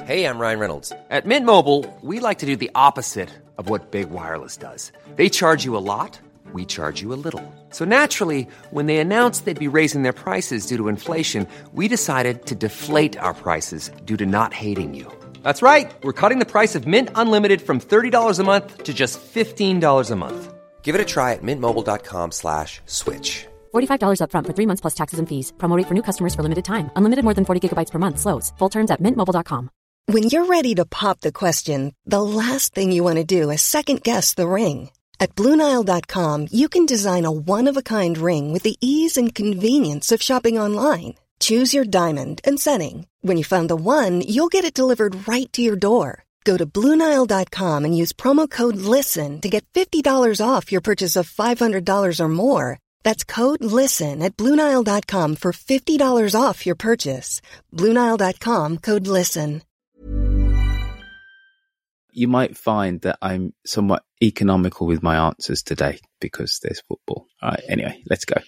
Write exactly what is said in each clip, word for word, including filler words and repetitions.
Hey, I'm Ryan Reynolds. At Mint Mobile, we like to do the opposite of what Big Wireless does. They charge you a lot, we charge you a little. So naturally, when they announced they'd be raising their prices due to inflation, we decided to deflate our prices due to not hating you. That's right. We're cutting the price of Mint Unlimited from thirty dollars a month to just fifteen dollars a month. Give it a try at mintmobile.com slash switch. forty-five dollars up front for three months plus taxes and fees. Promo rate for new customers for limited time. Unlimited more than forty gigabytes per month slows. Full terms at mint mobile dot com. When you're ready to pop the question, the last thing you want to do is second-guess the ring. At Blue Nile dot com, you can design a one-of-a-kind ring with the ease and convenience of shopping online. Choose your diamond and setting. When you find the one, you'll get it delivered right to your door. Go to Blue Nile dot com and use promo code LISTEN to get fifty dollars off your purchase of five hundred dollars or more. That's code LISTEN at Blue Nile dot com for fifty dollars off your purchase. Blue Nile dot com, code LISTEN. You might find that I'm somewhat economical with my answers today because there's football. All right, anyway, let's go.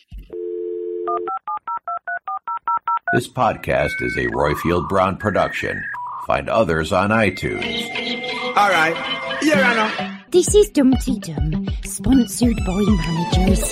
This podcast is a Royfield Brown production. Find others on iTunes. All right, Your Honor. This is Dumpty Dum, sponsored by managers.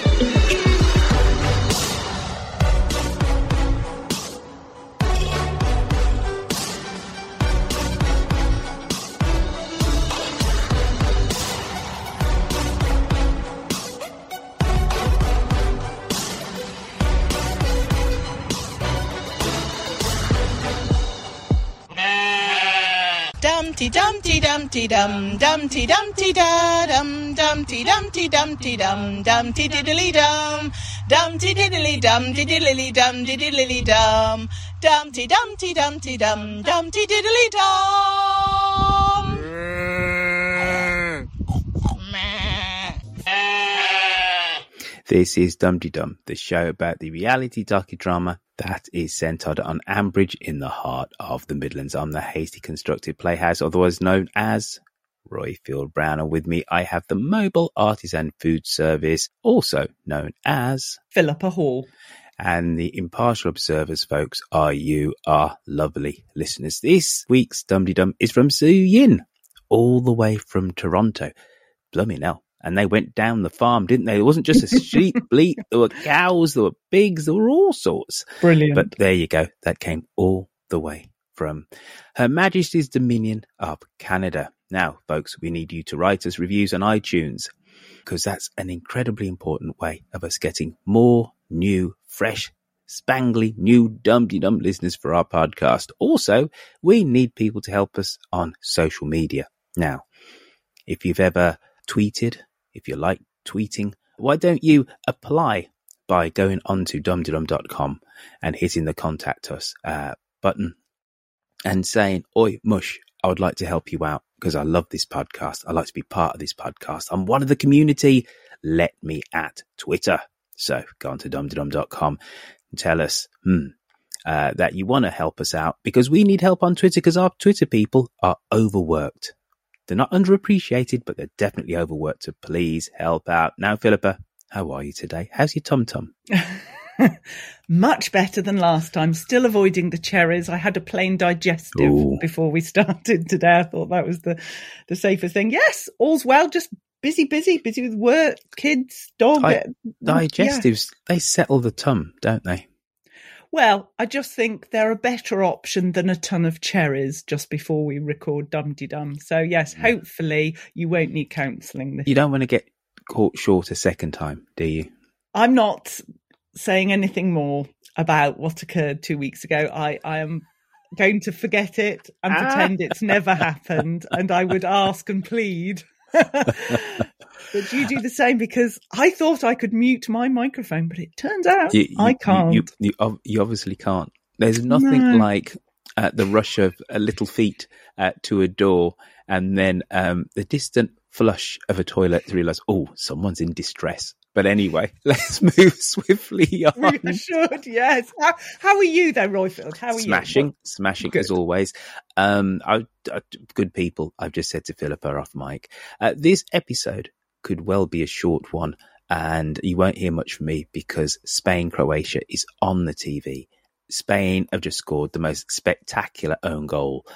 Dumpty Dumpty Dumpty Dum Dumpty Dumpty Da Dum Dumpty Dumpty Dumpty Dum Dumpty Diddly Dum Dumpty Diddly Dum Diddly Dum Diddly Dum Dumpty Dumpty Dumpty Dum Dumpty Diddly Dum. This is Dumpty Dum, the show about the reality docudrama that is centred on Ambridge in the heart of the Midlands. I'm the Hasty Constructed Playhouse, otherwise known as Royfield Brown. And with me, I have the Mobile Artisan Food Service, also known as Philippa Hall. And the impartial observers, folks, are you, our lovely listeners. This week's Dumpty Dum is from Sue Yin, all the way from Toronto. Blooming hell. And they went down the farm, didn't they? It wasn't just a sheep bleat. There were cows, there were pigs, there were all sorts. Brilliant. But there you go. That came all the way from Her Majesty's Dominion of Canada. Now, folks, we need you to write us reviews on iTunes because that's an incredibly important way of us getting more new, fresh, spangly, new Dumpty Dum listeners for our podcast. Also, we need people to help us on social media. Now, if you've ever tweeted, if you like tweeting, why don't you apply by going on to dumpty dum dot com and hitting the contact us uh, button and saying, oi, mush, I would like to help you out because I love this podcast. I'd like to be part of this podcast. I'm one of the community. Let me at Twitter. So go on to dumpty dum dot com and tell us hmm, uh, that you want to help us out because we need help on Twitter because our Twitter people are overworked. They're not underappreciated, but they're definitely overworked. So please help out. Now, Philippa, how are you today? How's your tum-tum? Much better than last time. Still avoiding the cherries. I had a plain digestive Ooh. before we started today. I thought that was the, the safest thing. Yes, all's well. Just busy, busy, busy with work, kids, dog. Di- digestives, yeah. They settle the tum, don't they? Well, I just think they're a better option than a ton of cherries just before we record Dumpty Dum. So, yes, hopefully you won't need counselling. You don't want to get caught short a second time, do you? I'm not saying anything more about what occurred two weeks ago. I, I am going to forget it and ah. pretend it's never happened. And I would ask and plead that you do the same because I thought I could mute my microphone, but it turns out you, you, I can't. You, you, you, you obviously can't. There's nothing no. like uh, the rush of uh, little feet uh, to a door and then um, the distant flush of a toilet to realise, oh, someone's in distress. But anyway, let's move swiftly on. We should, yes. How, how are you though, Royfield? How are smashing, you? Smashing, good. As always. Um, I, I, good people, I've just said to Philippa off mic. Uh, this episode could well be a short one, and you won't hear much from me because Spain-Croatia is on the T V. Spain have just scored the most spectacular own goal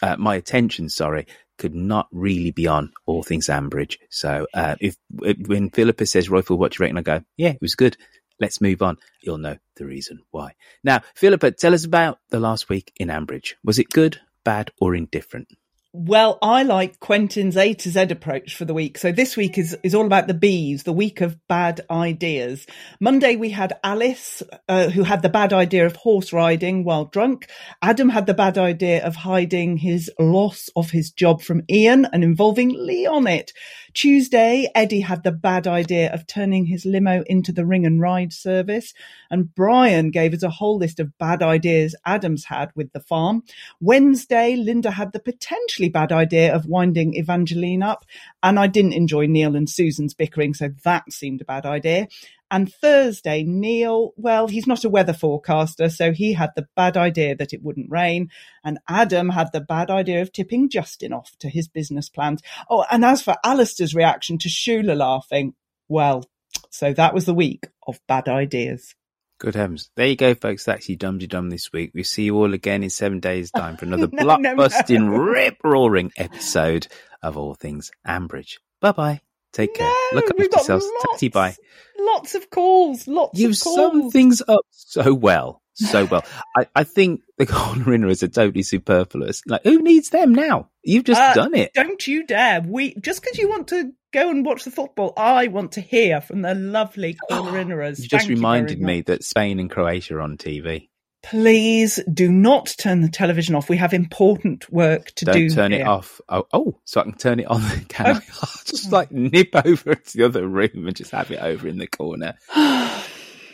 uh, my attention, sorry, could not really be on all things Ambridge. So uh, if, if when Philippa says, Royfield, what do you reckon? I go, yeah, it was good. Let's move on. You'll know the reason why. Now, Philippa, tell us about the last week in Ambridge. Was it good, bad, or indifferent? Well, I like Quentin's A to Z approach for the week. So this week is, is all about the B's, the week of bad ideas. Monday, we had Alice, uh, who had the bad idea of horse riding while drunk. Adam had the bad idea of hiding his loss of his job from Ian and involving Lee on it. Tuesday, Eddie had the bad idea of turning his limo into the ring and ride service. And Brian gave us a whole list of bad ideas Adam's had with the farm. Wednesday, Linda had the potentially bad idea of winding Evangeline up. And I didn't enjoy Neil and Susan's bickering, so that seemed a bad idea. And Thursday, Neil, well, he's not a weather forecaster, so he had the bad idea that it wouldn't rain. And Adam had the bad idea of tipping Justin off to his business plans. Oh, and as for Alistair's reaction to Shula laughing, well, so that was the week of bad ideas. Good heavens. There you go, folks. That's your Dum Dum this week. We'll see you all again in seven days' time for another no, blockbusting, no, no. rip-roaring episode of All Things Ambridge. Bye-bye. Take care. No, Look after yourselves. Tatty bye. Lots of calls. Lots You've of calls. summed things up so well. So well. I, I think the corner inners are totally superfluous. Like, who needs them now? You've just uh, done it. Don't you dare. We just because you want to go and watch the football, I want to hear from the lovely corner inners. You just Thank reminded you me that Spain and Croatia are on T V. Please do not turn the television off. We have important work to Don't do. Don't turn here. it off. Oh, oh, so I can turn it on. Can I? I'll just like nip over to the other room and just have it over in the corner. I've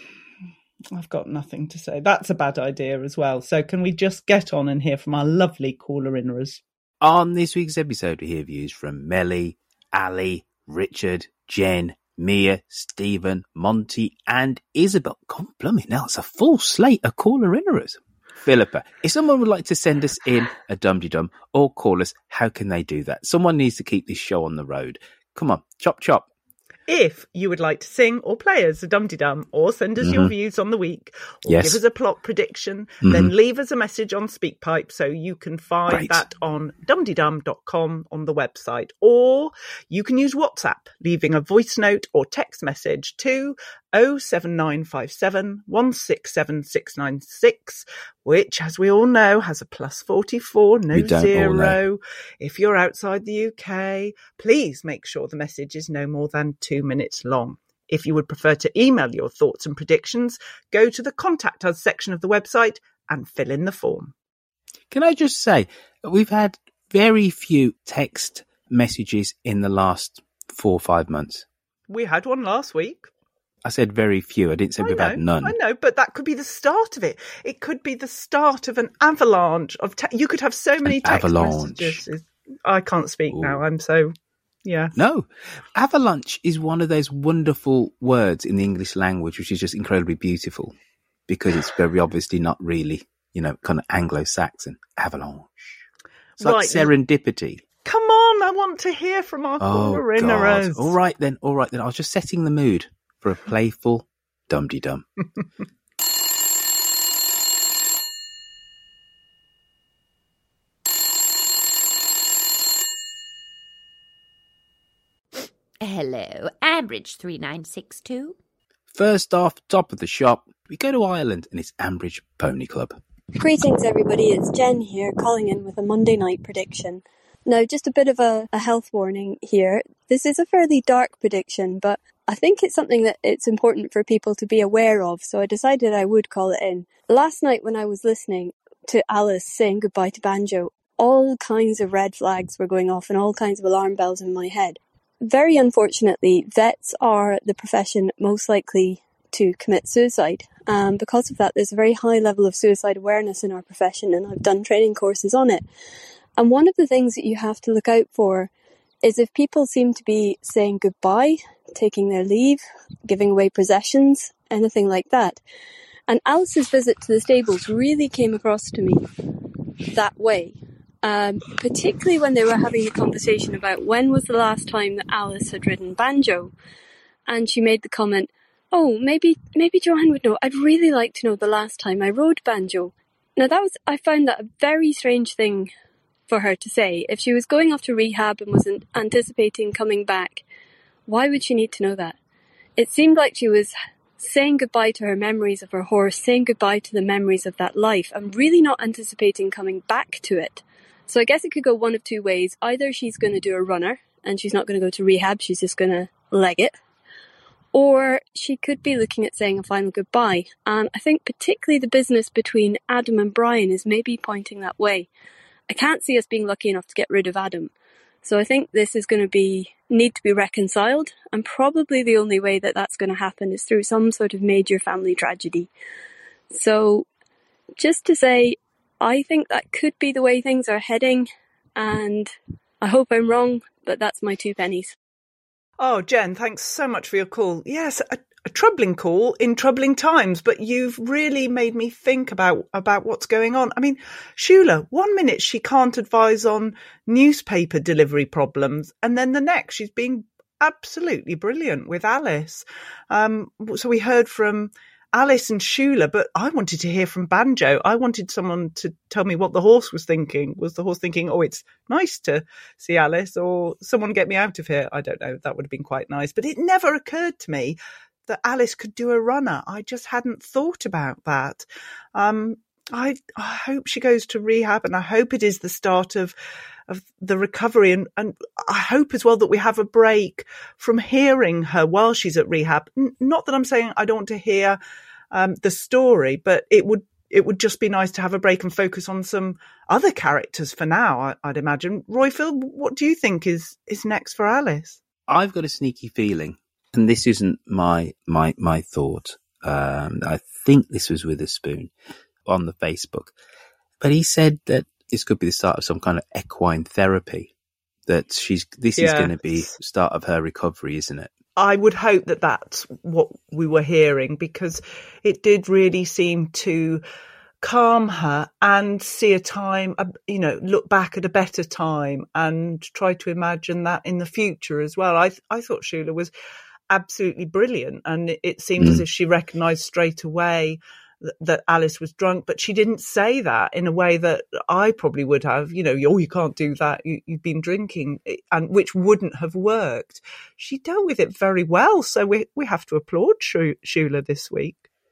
got nothing to say. That's a bad idea as well. So can we just get on and hear from our lovely caller inners? On this week's episode, we hear views from Melly, Ali, Richard, Jen, Mia, Stephen, Monty, and Isabel. God blimey, now it's a full slate of caller inners. Philippa, if someone would like to send us in a dum-de-dum or call us, how can they do that? Someone needs to keep this show on the road. Come on, chop chop. If you would like to sing or play us a dum-de-dum or send us mm-hmm. your views on the week or yes. give us a plot prediction, mm-hmm. then leave us a message on SpeakPipe so you can find Great. that on dum de dum dot com on the website. Or you can use WhatsApp, leaving a voice note or text message to oh seven nine five seven, one six seven six nine six, which, as we all know, has a plus forty-four, no zero. If you're outside the U K, please make sure the message is no more than two minutes long. If you would prefer to email your thoughts and predictions, go to the Contact Us section of the website and fill in the form. Can I just say, we've had very few text messages in the last four or five months. We had one last week. I said very few. I didn't say I we've know, had none. I know, but that could be the start of it. It could be the start of an avalanche of. Te- you could have so many an text avalanche. messages. I can't speak Ooh. now. I'm so. Yeah. No, avalanche is one of those wonderful words in the English language, which is just incredibly beautiful because it's very obviously not really, you know, kind of Anglo-Saxon. Avalanche. It's like right. serendipity. Come on, I want to hear from our Oh, caller God. inners. All right then, all right then. I was just setting the mood for a playful dum-de-dum. Hello, Ambridge three nine six two. First off, top of the shop, we go to Ireland and it's Ambridge Pony Club. Greetings everybody, it's Jen here calling in with a Monday night prediction. Now, just a bit of a, a health warning here. This is a fairly dark prediction, but I think it's something that it's important for people to be aware of, so I decided I would call it in. Last night when I was listening to Alice saying goodbye to Banjo, all kinds of red flags were going off and all kinds of alarm bells in my head. Very unfortunately, vets are the profession most likely to commit suicide. Um, because of that, there's a very high level of suicide awareness in our profession, and I've done training courses on it. And one of the things that you have to look out for is if people seem to be saying goodbye, taking their leave, giving away possessions, anything like that. And Alice's visit to the stables really came across to me that way. Um, particularly when they were having the conversation about when was the last time that Alice had ridden Banjo. And she made the comment, oh, maybe maybe Joanne would know. I'd really like to know the last time I rode Banjo. Now that was, I found that a very strange thing for her to say. If she was going off to rehab and wasn't anticipating coming back, why would she need to know that? It seemed like she was saying goodbye to her memories of her horse, saying goodbye to the memories of that life, and really not anticipating coming back to it. So I guess it could go one of two ways. Either she's going to do a runner and she's not going to go to rehab, she's just going to leg it. Or she could be looking at saying a final goodbye. And I think particularly the business between Adam and Brian is maybe pointing that way. I can't see us being lucky enough to get rid of Adam. So I think this is going to be need to be reconciled. And probably the only way that that's going to happen is through some sort of major family tragedy. So just to say, I think that could be the way things are heading. And I hope I'm wrong, but that's my two pennies. Oh, Jen, thanks so much for your call. Yes, a, a troubling call in troubling times, but you've really made me think about, about what's going on. I mean, Shula, one minute she can't advise on newspaper delivery problems, and then the next she's being absolutely brilliant with Alice. Um, so we heard from Alice and Shula, but I wanted to hear from Banjo. I wanted someone to tell me what the horse was thinking. Was the horse thinking, oh, it's nice to see Alice, or someone get me out of here? I don't know. That would have been quite nice. But it never occurred to me that Alice could do a runner. I just hadn't thought about that. Um, I, I hope she goes to rehab, and I hope it is the start of of the recovery. And, and I hope as well that we have a break from hearing her while she's at rehab. N- not that I'm saying I don't want to hear um, the story, but it would it would just be nice to have a break and focus on some other characters for now, I, I'd imagine. Roifield, what do you think is, is next for Alice? I've got a sneaky feeling, and this isn't my my my thought. Um, I think this was Witherspoon on the Facebook, but he said that this could be the start of some kind of equine therapy. That she's this yes. is going to be the start of her recovery, isn't it? I would hope that that's what we were hearing, because it did really seem to calm her and see a time, you know, look back at a better time and try to imagine that in the future as well. I I thought Shula was absolutely brilliant, and it, it seemed mm. as if she recognised straight away that, that Alice was drunk, but she didn't say that in a way that I probably would have. You know, oh, you can't do that. You, you've been drinking, and which wouldn't have worked. She dealt with it very well, so we we have to applaud Shula this week.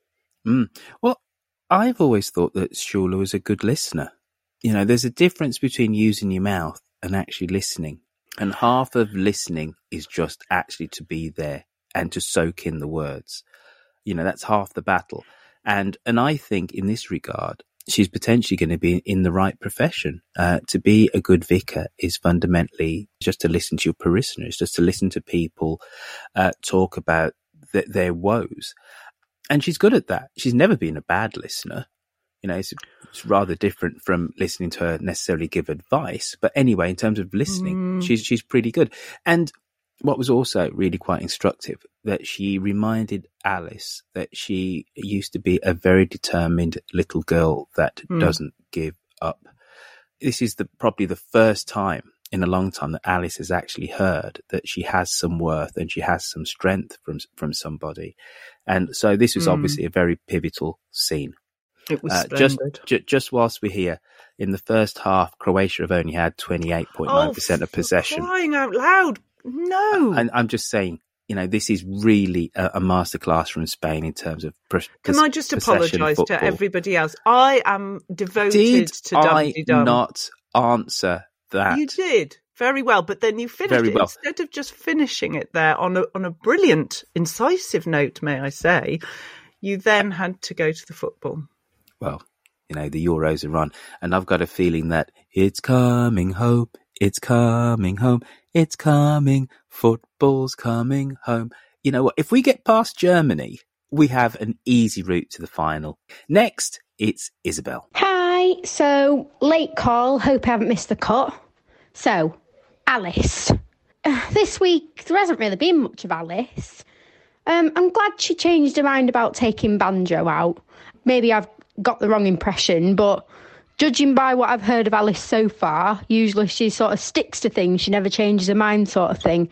Mm. Well, I've always thought that Shula was a good listener. You know, there's a difference between using your mouth and actually listening. And half of listening is just actually to be there and to soak in the words. You know, that's half the battle. And and I think in this regard, she's potentially going to be in the right profession. Uh, to be a good vicar is fundamentally just to listen to your parishioners, just to listen to people uh, talk about th- their woes. And she's good at that. She's never been a bad listener. You know, it's, it's rather different from listening to her necessarily give advice. But anyway, in terms of listening, mm. she's she's pretty good. And what was also really quite instructive, that she reminded Alice that she used to be a very determined little girl that mm. doesn't give up. This is the probably the first time in a long time that Alice has actually heard that she has some worth and she has some strength from from somebody. And so this was mm. obviously a very pivotal scene. It was uh, splendid. Just, ju- just whilst we're here, in the first half, Croatia have only had twenty-eight point nine percent oh, of possession. Crying out loud. No. And I'm just saying, you know, this is really a, a masterclass from Spain in terms of pres- Can I just apologise to everybody else? I am devoted did to Dum Dee Dum. I not answer that? You did. Very well, but then you finished Very it well. Instead of just finishing it there on a on a brilliant, incisive note, may I say, you then had to go to the football. Well, you know, the Euros are on, and I've got a feeling that it's coming home, it's coming home, it's coming, football's coming home. You know what? If we get past Germany, we have an easy route to the final. Next, it's Isabel. Hi, so late call, hope I haven't missed the cut. So, Alice. Uh, this week, there hasn't really been much of Alice. Um, I'm glad she changed her mind about taking Banjo out. Maybe I've got the wrong impression, but judging by what I've heard of Alice so far, usually she sort of sticks to things, she never changes her mind sort of thing.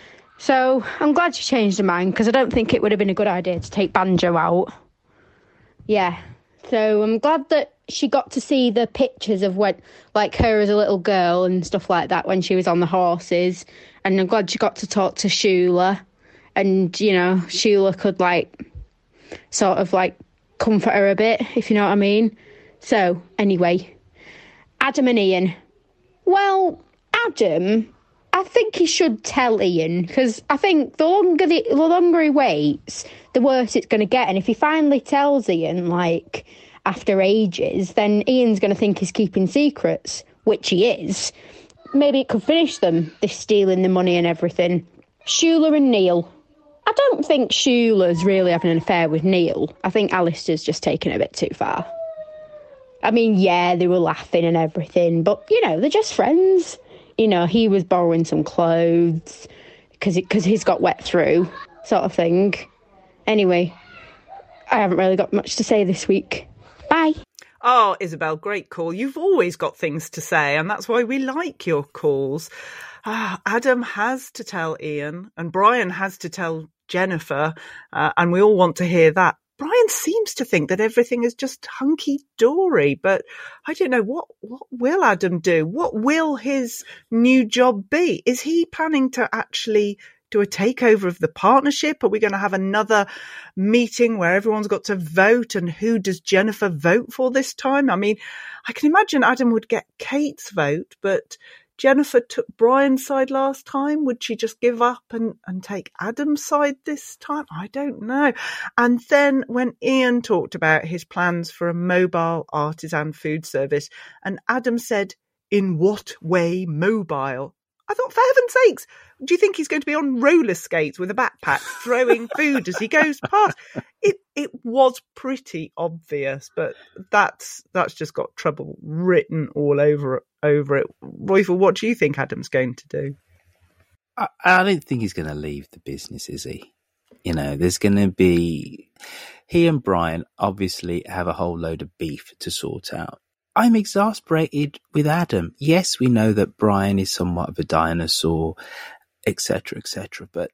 So I'm glad she changed her mind, because I don't think it would have been a good idea to take Banjo out. Yeah, so I'm glad that she got to see the pictures of when, like, her as a little girl and stuff like that when she was on the horses. And I'm glad she got to talk to Shula. And, you know, Shula could, like, sort of, like, comfort her a bit, if you know what I mean. So, anyway, Adam and Ian. Well, Adam, I think he should tell Ian, because I think the longer, the, the longer he waits, the worse it's going to get. And if he finally tells Ian, like, after ages, then Ian's going to think he's keeping secrets, which he is. Maybe it could finish them, this stealing the money and everything. Shula and Neil. I don't think Shula's really having an affair with Neil. I think Alistair's just taken it a bit too far. I mean, yeah, they were laughing and everything, but, you know, they're just friends. You know, he was borrowing some clothes because because he's got wet through, sort of thing. Anyway, I haven't really got much to say this week. Bye. Oh, Isabel, great call. You've always got things to say, and that's why we like your calls. Ah, Adam has to tell Ian, and Brian has to tell Jennifer, uh, and we all want to hear that. Brian seems to think that everything is just hunky-dory, but I don't know, what, what will Adam do? What will his new job be? Is he planning to actually do a takeover of the partnership? Are we going to have another meeting where everyone's got to vote? And who does Jennifer vote for this time? I mean, I can imagine Adam would get Kate's vote, but Jennifer took Brian's side last time. Would she just give up and, and take Adam's side this time? I don't know. And then when Ian talked about his plans for a mobile artisan food service, and Adam said, in what way mobile? I thought, for heaven's sakes, do you think he's going to be on roller skates with a backpack throwing food as he goes past? It it was pretty obvious, but that's that's just got trouble written all over over it. Royful, what do you think Adam's going to do? I, I don't think he's going to leave the business, is he? You know, there's going to be... He and Brian obviously have a whole load of beef to sort out. I'm exasperated with Adam. Yes, we know that Brian is somewhat of a dinosaur, et cetera, et cetera. But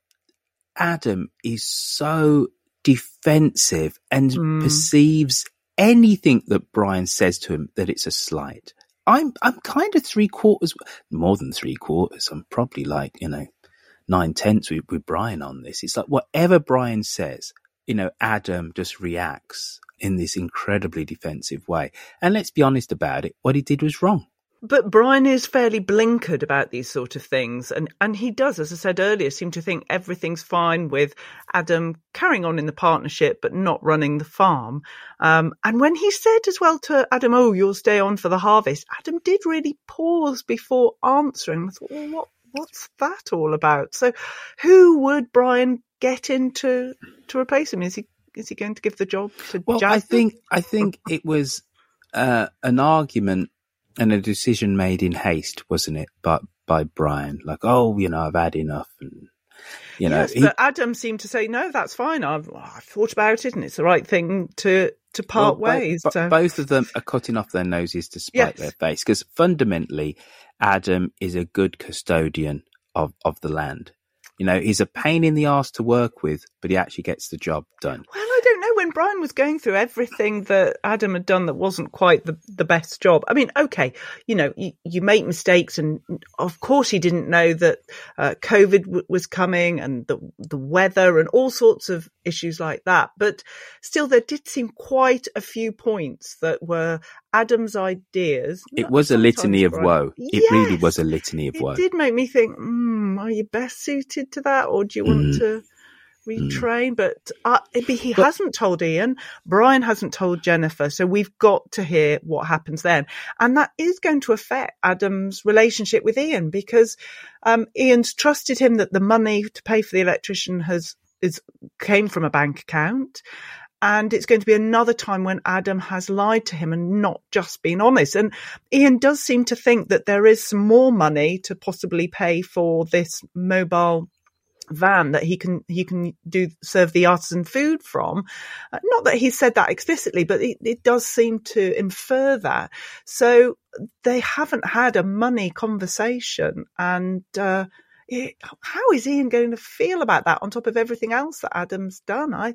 Adam is so defensive and mm. perceives anything that Brian says to him that it's a slight. I'm I'm kind of three quarters, more than three quarters. I'm probably like, you know, nine tenths with, with Brian on this. It's like whatever Brian says, you know, Adam just reacts in this incredibly defensive way. And let's be honest about it, what he did was wrong. But Brian is fairly blinkered about these sort of things. And, and he does, as I said earlier, seem to think everything's fine with Adam carrying on in the partnership, but not running the farm. Um, and when he said as well to Adam, oh, you'll stay on for the harvest, Adam did really pause before answering. I thought, well, what, what's that all about? So who would Brian get in to, to replace him? Is he Is he going to give the job to well, Jasmine? I think I think it was uh, an argument and a decision made in haste, wasn't it? But by Brian, like, oh, you know, I've had enough, and you know. Yes, he, but Adam seemed to say, no, that's fine. I've, I've thought about it, and it's the right thing to to part well, ways. But, so. Both of them are cutting off their noses to spite yes. their face, because fundamentally, Adam is a good custodian of of the land. You know, he's a pain in the arse to work with, but he actually gets the job done. Well, I don't know. When Brian was going through everything that Adam had done that wasn't quite the, the best job. I mean, okay, you know, you, you make mistakes, and of course he didn't know that uh, COVID w- was coming, and the the weather and all sorts of issues like that. But still, there did seem quite a few points that were Adam's ideas. It was a litany of Brian. woe. It yes, really was a litany of it woe. It did make me think, mm, are you best suited to that, or do you want Mm. to retrain? Mm. But uh, he but, hasn't told Ian. Brian hasn't told Jennifer. So we've got to hear what happens then. And that is going to affect Adam's relationship with Ian, because um, Ian's trusted him that the money to pay for the electrician has is came from a bank account. And it's going to be another time when Adam has lied to him and not just been honest. And Ian does seem to think that there is some more money to possibly pay for this mobile van that he can he can do serve the artisan food from. Uh, not that he said that explicitly, but it, it does seem to infer that. So they haven't had a money conversation, and uh, it, how is Ian going to feel about that on top of everything else that Adam's done? I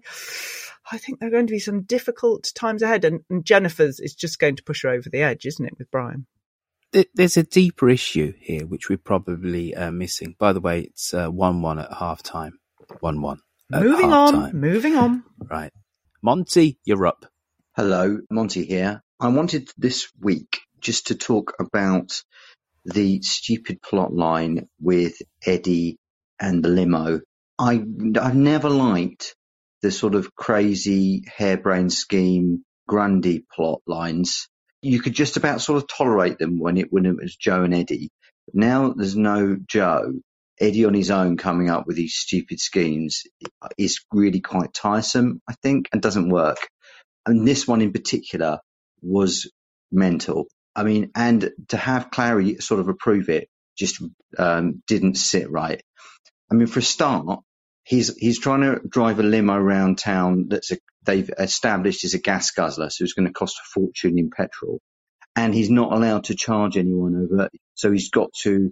I think there are going to be some difficult times ahead, and, and Jennifer's is just going to push her over the edge, isn't it, with Brian? There's a deeper issue here, which we're probably uh, missing. By the way, it's uh, one one at half time. one one. Moving on, moving on. Right. Monty, you're up. Hello, Monty here. I wanted this week just to talk about the stupid plot line with Eddie and the limo. I, I've never liked the sort of crazy harebrained scheme Grundy plot lines. You could just about sort of tolerate them when it when it was Joe and Eddie. But now there's no Joe. Eddie on his own coming up with these stupid schemes is really quite tiresome, I think, and doesn't work. And this one in particular was mental. I mean, and to have Clary sort of approve it just um, didn't sit right. I mean, for a start, he's he's trying to drive a limo around town that's a, they've established as a gas guzzler, so it's going to cost a fortune in petrol. And he's not allowed to charge anyone over, so he's got to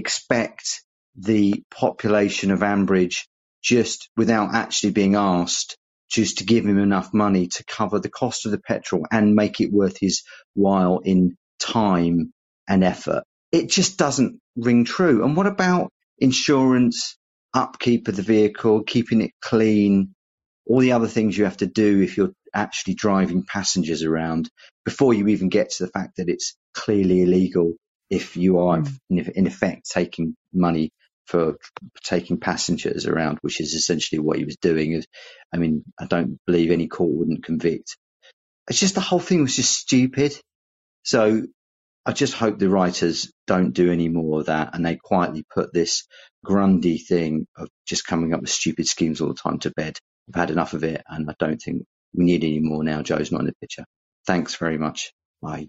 expect the population of Ambridge, just without actually being asked, just to give him enough money to cover the cost of the petrol and make it worth his while in time and effort. It just doesn't ring true. And what about insurance, upkeep of the vehicle, keeping it clean, all the other things you have to do if you're actually driving passengers around, before you even get to the fact that it's clearly illegal if you are mm. in effect taking money for taking passengers around, which is essentially what he was doing. I mean, I don't believe any court wouldn't convict. It's just the whole thing was just stupid. So I just hope the writers don't do any more of that, and they quietly put this Grundy thing of just coming up with stupid schemes all the time to bed. I've had enough of it, and I don't think we need any more now Joe's not in the picture. Thanks very much. Bye.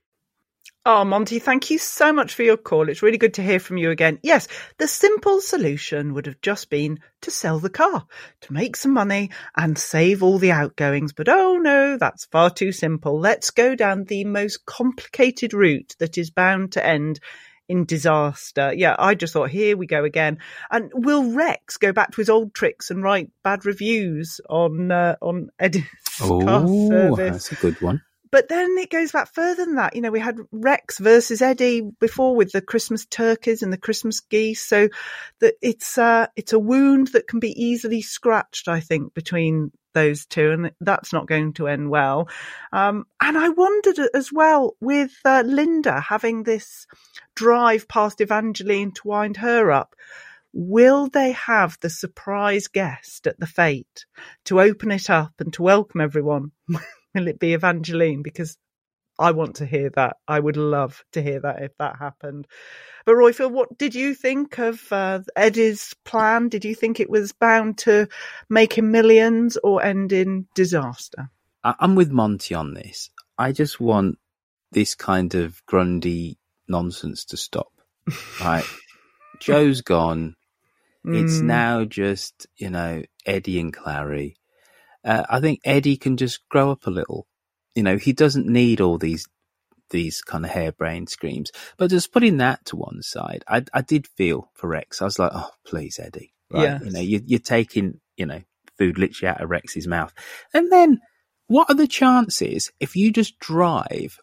Oh, Monty, thank you so much for your call. It's really good to hear from you again. Yes, the simple solution would have just been to sell the car, to make some money and save all the outgoings. But oh no, that's far too simple. Let's go down the most complicated route that is bound to end in disaster. Yeah, I just thought, here we go again. And will Rex go back to his old tricks and write bad reviews on uh, on Eddie's oh, car service? That's a good one. But then it goes back further than that. You know, we had Rex versus Eddie before with the Christmas turkeys and the Christmas geese. So that it's uh, it's a wound that can be easily scratched, I think, between those two, and that's not going to end well. Um, and I wondered as well with uh, Linda having this drive past Evangeline to wind her up. Will they have the surprise guest at the fete to open it up and to welcome everyone? Will it be Evangeline? Because I want to hear that. I would love to hear that if that happened. But Roifield, what did you think of uh, Eddie's plan? Did you think it was bound to make him millions or end in disaster? I'm with Monty on this. I just want this kind of Grundy nonsense to stop. Right? Joe's gone. It's mm. now just, you know, Eddie and Clary. Uh, I think Eddie can just grow up a little. You know, he doesn't need all these these kind of harebrained screams. But just putting that to one side, I, I did feel for Rex. I was like, oh, please, Eddie. Right? Yes. You know, you, you're taking, you know, food literally out of Rex's mouth. And then what are the chances if you just drive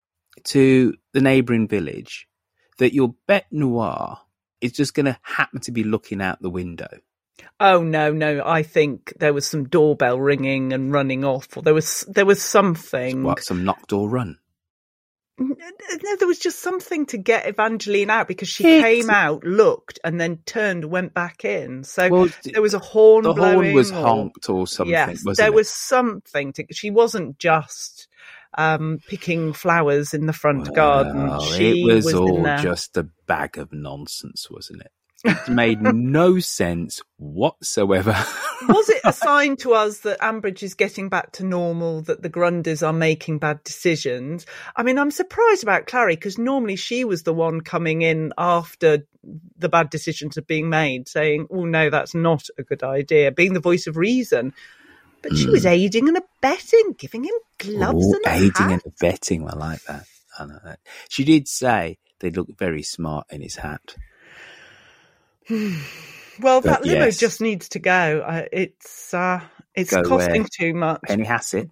to the neighbouring village that your bête noire is just going to happen to be looking out the window? Oh no, no! I think there was some doorbell ringing and running off, or there was there was something. What, some knock door run? No, there was just something to get Evangeline out because she it, came out, looked, and then turned, went back in. So well, there was a horn. The blowing horn was or, honked or something. Yes, wasn't there it? was something to. She wasn't just um, picking flowers in the front well, garden. She it was, was all in there. Just a bag of nonsense, wasn't it? It made no sense whatsoever. Was it a sign to us that Ambridge is getting back to normal, that the Grundys are making bad decisions? I mean, I'm surprised about Clary because normally she was the one coming in after the bad decisions are being made, saying, oh, no, that's not a good idea, being the voice of reason. But she mm. was aiding and abetting, giving him gloves Ooh, and a aiding hat. and abetting, I like that. I know that. She did say they looked very smart in his hat. Well, But that limo yes. just needs to go. Uh, it's uh, it's Go costing where? too much. Penny Hassett.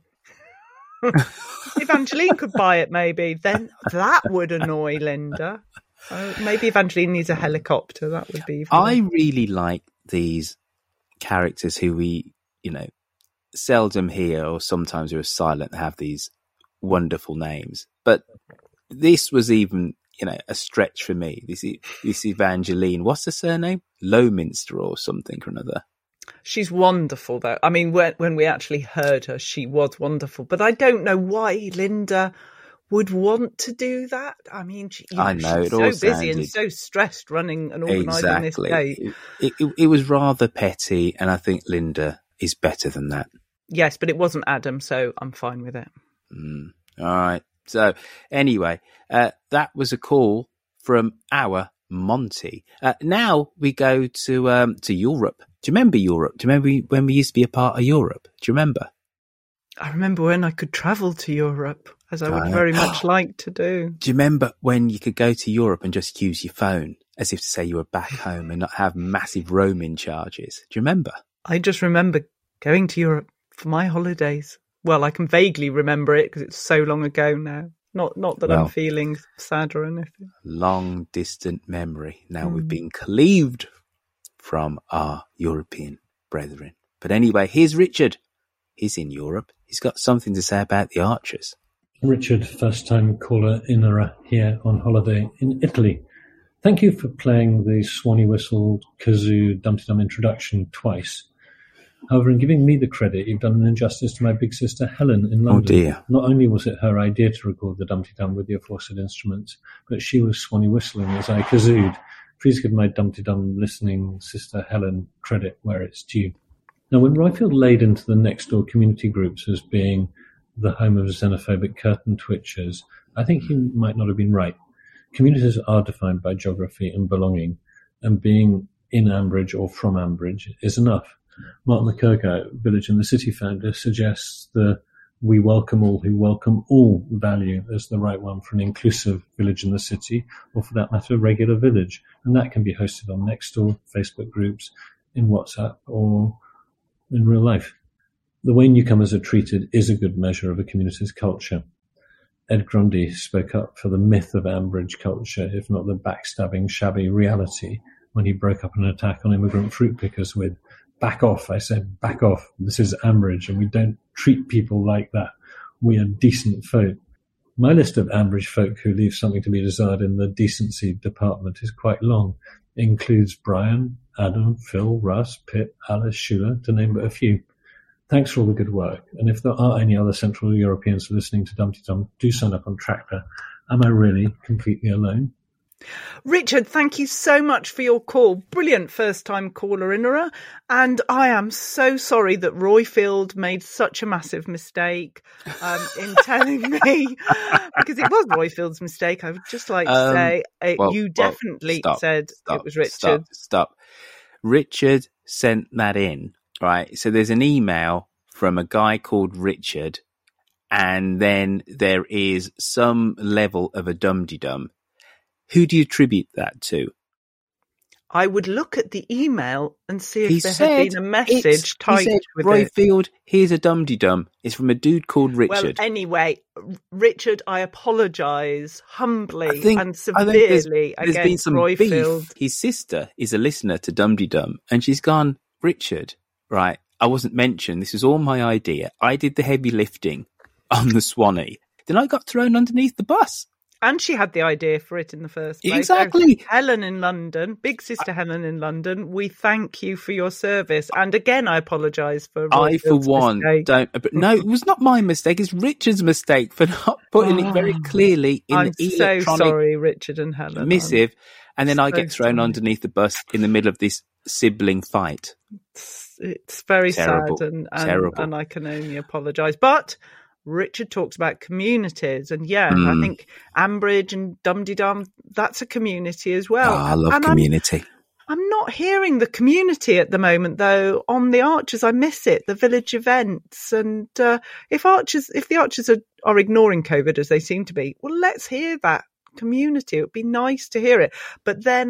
If Angeline could buy it, maybe, then that would annoy Linda. Uh, maybe Evangeline needs a helicopter. That would be even I really like these characters who we, you know, seldom hear or sometimes are silent, have these wonderful names. But this was even, you know, a stretch for me. This this Evangeline, what's the surname? Lowminster or something or another. She's wonderful, though. I mean, when, when we actually heard her, she was wonderful. But I don't know why Linda would want to do that. I mean, she, you know, I know, she's it so all busy sounded- and so stressed running and organising this Exactly. day. It, it, it was rather petty, and I think Linda is better than that. Yes, but it wasn't Adam, so I'm fine with it. Mm. All right. So anyway, uh, that was a call from our Monty. Uh, now we go to um, to Europe. Do you remember Europe? Do you remember when we used to be a part of Europe? Do you remember? I remember when I could travel to Europe, as I would Right. very much like to do. Do you remember when you could go to Europe and just use your phone as if to say you were back home and not have massive roaming charges? Do you remember? I just remember going to Europe for my holidays. Well, I can vaguely remember it because it's so long ago now. Not not that Well. I'm feeling sad or anything. Long distant memory. Now Mm. we've been cleaved from our European brethren. But anyway, here's Richard. He's in Europe. He's got something to say about the Archers. Richard, first-time caller Inera here on holiday in Italy. Thank you for playing the Swanee Whistle Kazoo Dumpty Dum introduction twice. However, in giving me the credit, you've done an injustice to my big sister Helen in London. Oh dear. Not only was it her idea to record the Dumpty Dum with the aforesaid instruments, but she was Swanee whistling as I kazooed. Please give my Dumpty Dum listening sister Helen credit where it's due. Now, when Roifield laid into the next-door community groups as being the home of xenophobic curtain twitchers, I think he might not have been right. Communities are defined by geography and belonging, and being in Ambridge or from Ambridge is enough. Martin McCurgo, Village in the City founder, suggests the "we welcome all who welcome all" value as the right one for an inclusive village in the city, or for that matter, a regular village. And that can be hosted on Nextdoor, Facebook groups, in WhatsApp, or in real life. The way newcomers are treated is a good measure of a community's culture. Ed Grundy spoke up for the myth of Ambridge culture, if not the backstabbing, shabby reality, when he broke up an attack on immigrant fruit pickers with, "Back off," I said, "back off. This is Ambridge, and we don't treat people like that. We are decent folk." My list of Ambridge folk who leave something to be desired in the decency department is quite long. It includes Brian, Adam, Phil, Russ, Pip, Alice, Shula, to name but a few. Thanks for all the good work. And if there are any other Central Europeans listening to Dumpty Dum, do sign up on Tractor. Am I really completely alone? Richard, thank you so much for your call. Brilliant first-time caller, Inera. And I am so sorry that Roifield made such a massive mistake um, in telling me, because it was Roifield's mistake. I would just like to Um, say uh, well, you well, definitely stop, said stop, it was Richard. Stop, stop. Richard sent that in, right? So there's an email from a guy called Richard, and then there is some level of a dum-de-dum. Who do you attribute that to? I would look at the email and see if He there said had been a message it's- typed he said, with Roy it. Field, here's a dum-de-dum. It's from a dude called Richard. Well, anyway, R- Richard, I apologise humbly I think, and I think there's, severely there's been against some Roifield. beef. His sister is a listener to Dum De Dum, and she's gone, Richard, right, I wasn't mentioned. This was all my idea. I did the heavy lifting on the Swanee. Then I got thrown underneath the bus. And she had the idea for it in the first place. Exactly. So, Helen in London, big sister Helen in London, we thank you for your service. And again, I apologise for I, for Roifield's one, mistake. don't. But no, it was not my mistake. It's Richard's mistake for not putting it very clearly in I'm the so electronic sorry, Richard and Helen. missive. And then I so get thrown sorry. underneath the bus in the middle of this sibling fight. It's, it's very Terrible. sad, and and, Terrible. and I can only apologise. But Richard talks about communities, and yeah, Mm. I think Ambridge and Dum-de-Dum, that's a community as well. Oh, I love And I'm- community. I'm not hearing the community at the moment, though. On the Archers, I miss it. The village events, and uh, if Archers, if the Archers are, are ignoring COVID as they seem to be, well, let's hear that community. It would be nice to hear it. But then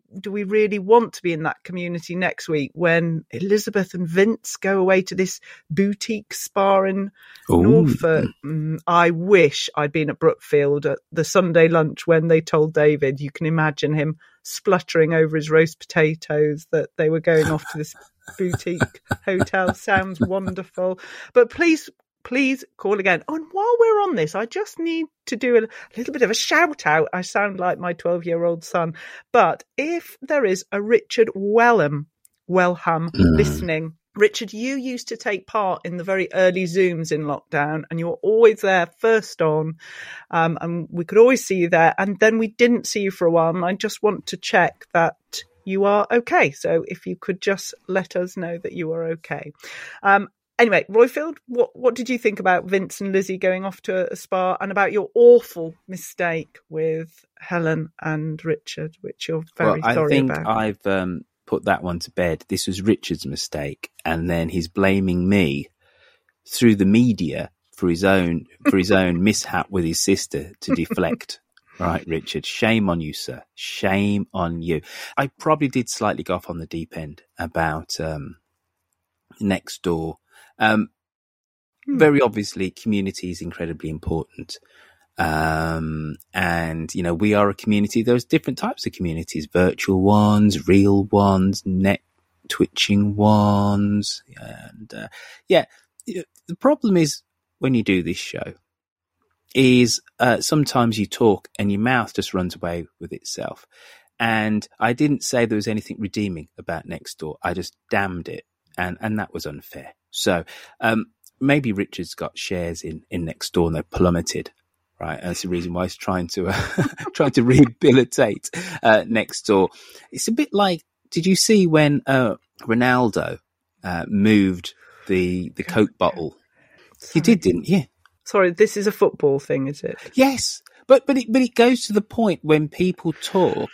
do we really want to be in that community next week when Elizabeth and Vince go away to this boutique spa in Ooh. Norfolk? Mm, I wish I'd been at Brookfield at the Sunday lunch when they told David. You can imagine him spluttering over his roast potatoes that they were going off to this boutique hotel. Sounds wonderful. But please, please call again. Oh, and while we're on this, I just need to do a little bit of a shout out. I sound like my twelve-year-old son. But if there is a Richard Wellham, Wellham mm. listening, Richard, you used to take part in the very early Zooms in lockdown, and you were always there first on, um, and we could always see you there. And then we didn't see you for a while, and I just want to check that you are okay. So if you could just let us know that you are okay. Um, Anyway, Roifield, what, what did you think about Vince and Lizzie going off to a, a spa, and about your awful mistake with Helen and Richard, which you're very well, sorry about? I think about? I've um, put that one to bed. This was Richard's mistake, and then he's blaming me through the media for his own for his own mishap with his sister to deflect. Right, Richard, shame on you, sir. Shame on you. I probably did slightly go off on the deep end about um, next door. Um, hmm. Very obviously, community is incredibly important. Um, and, you know, we are a community. There's different types of communities, virtual ones, real ones, net twitching ones. And, uh, yeah, the problem is when you do this show is, uh, sometimes you talk and your mouth just runs away with itself. And I didn't say there was anything redeeming about Nextdoor. I just damned it. And, and that was unfair. So, um, maybe Richard's got shares in, in Nextdoor and they're plummeted, right? And that's the reason why he's trying to, uh, trying to rehabilitate, uh, Nextdoor. It's a bit like, did you see when, uh, Ronaldo, uh, moved the, the Coke bottle? Sorry. You did, didn't you? Sorry, this is a football thing, is it? Yes. But, but it, but it goes to the point when people talk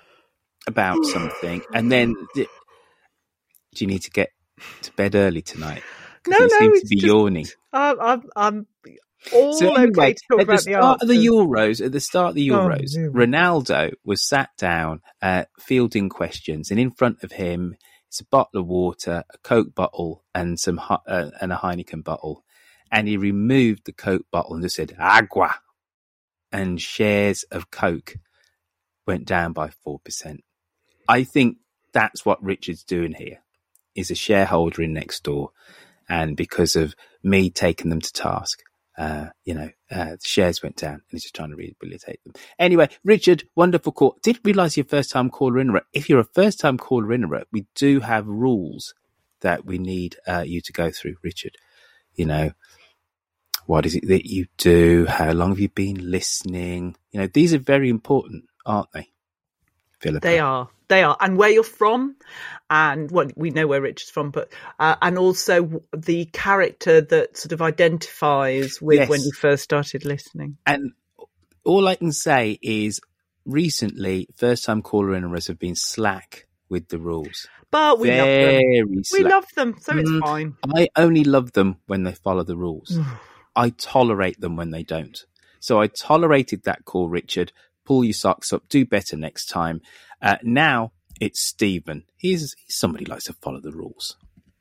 about something and then, the, do you need to get to bed early tonight? No, you no, seem it's to be just, yawning. I'm, I'm, I'm all so anyway, okay to talk at about the start the of the Euros. At the start of the Euros, oh, yeah. Ronaldo was sat down, uh, fielding questions, and in front of him is a bottle of water, a Coke bottle, and some uh, and a Heineken bottle, and he removed the Coke bottle and just said "agua," and shares of Coke went down by four percent. I think that's what Richard's doing here. Is a shareholder in Nextdoor, and because of me taking them to task, uh, you know, uh, the shares went down, and he's just trying to rehabilitate them. Anyway, Richard, wonderful call. Didn't realise you're a first-time caller in. If you're a first-time caller in, we do have rules that we need uh, you to go through, Richard. You know, what is it that you do? How long have you been listening? You know, these are very important, aren't they, Philippa? They are. They are, and where you're from, and well, we know where Richard's from, but uh, and also the character that sort of identifies with yes. when you first started listening. And all I can say is, recently, first-time caller inners have been slack with the rules, but we Very love them. Slack. We love them, so it's mm, fine. I only love them when they follow the rules. I tolerate them when they don't. So I tolerated that call, Richard. Pull your socks up. Do better next time. Uh, now it's Stephen. He's, he's somebody who likes to follow the rules.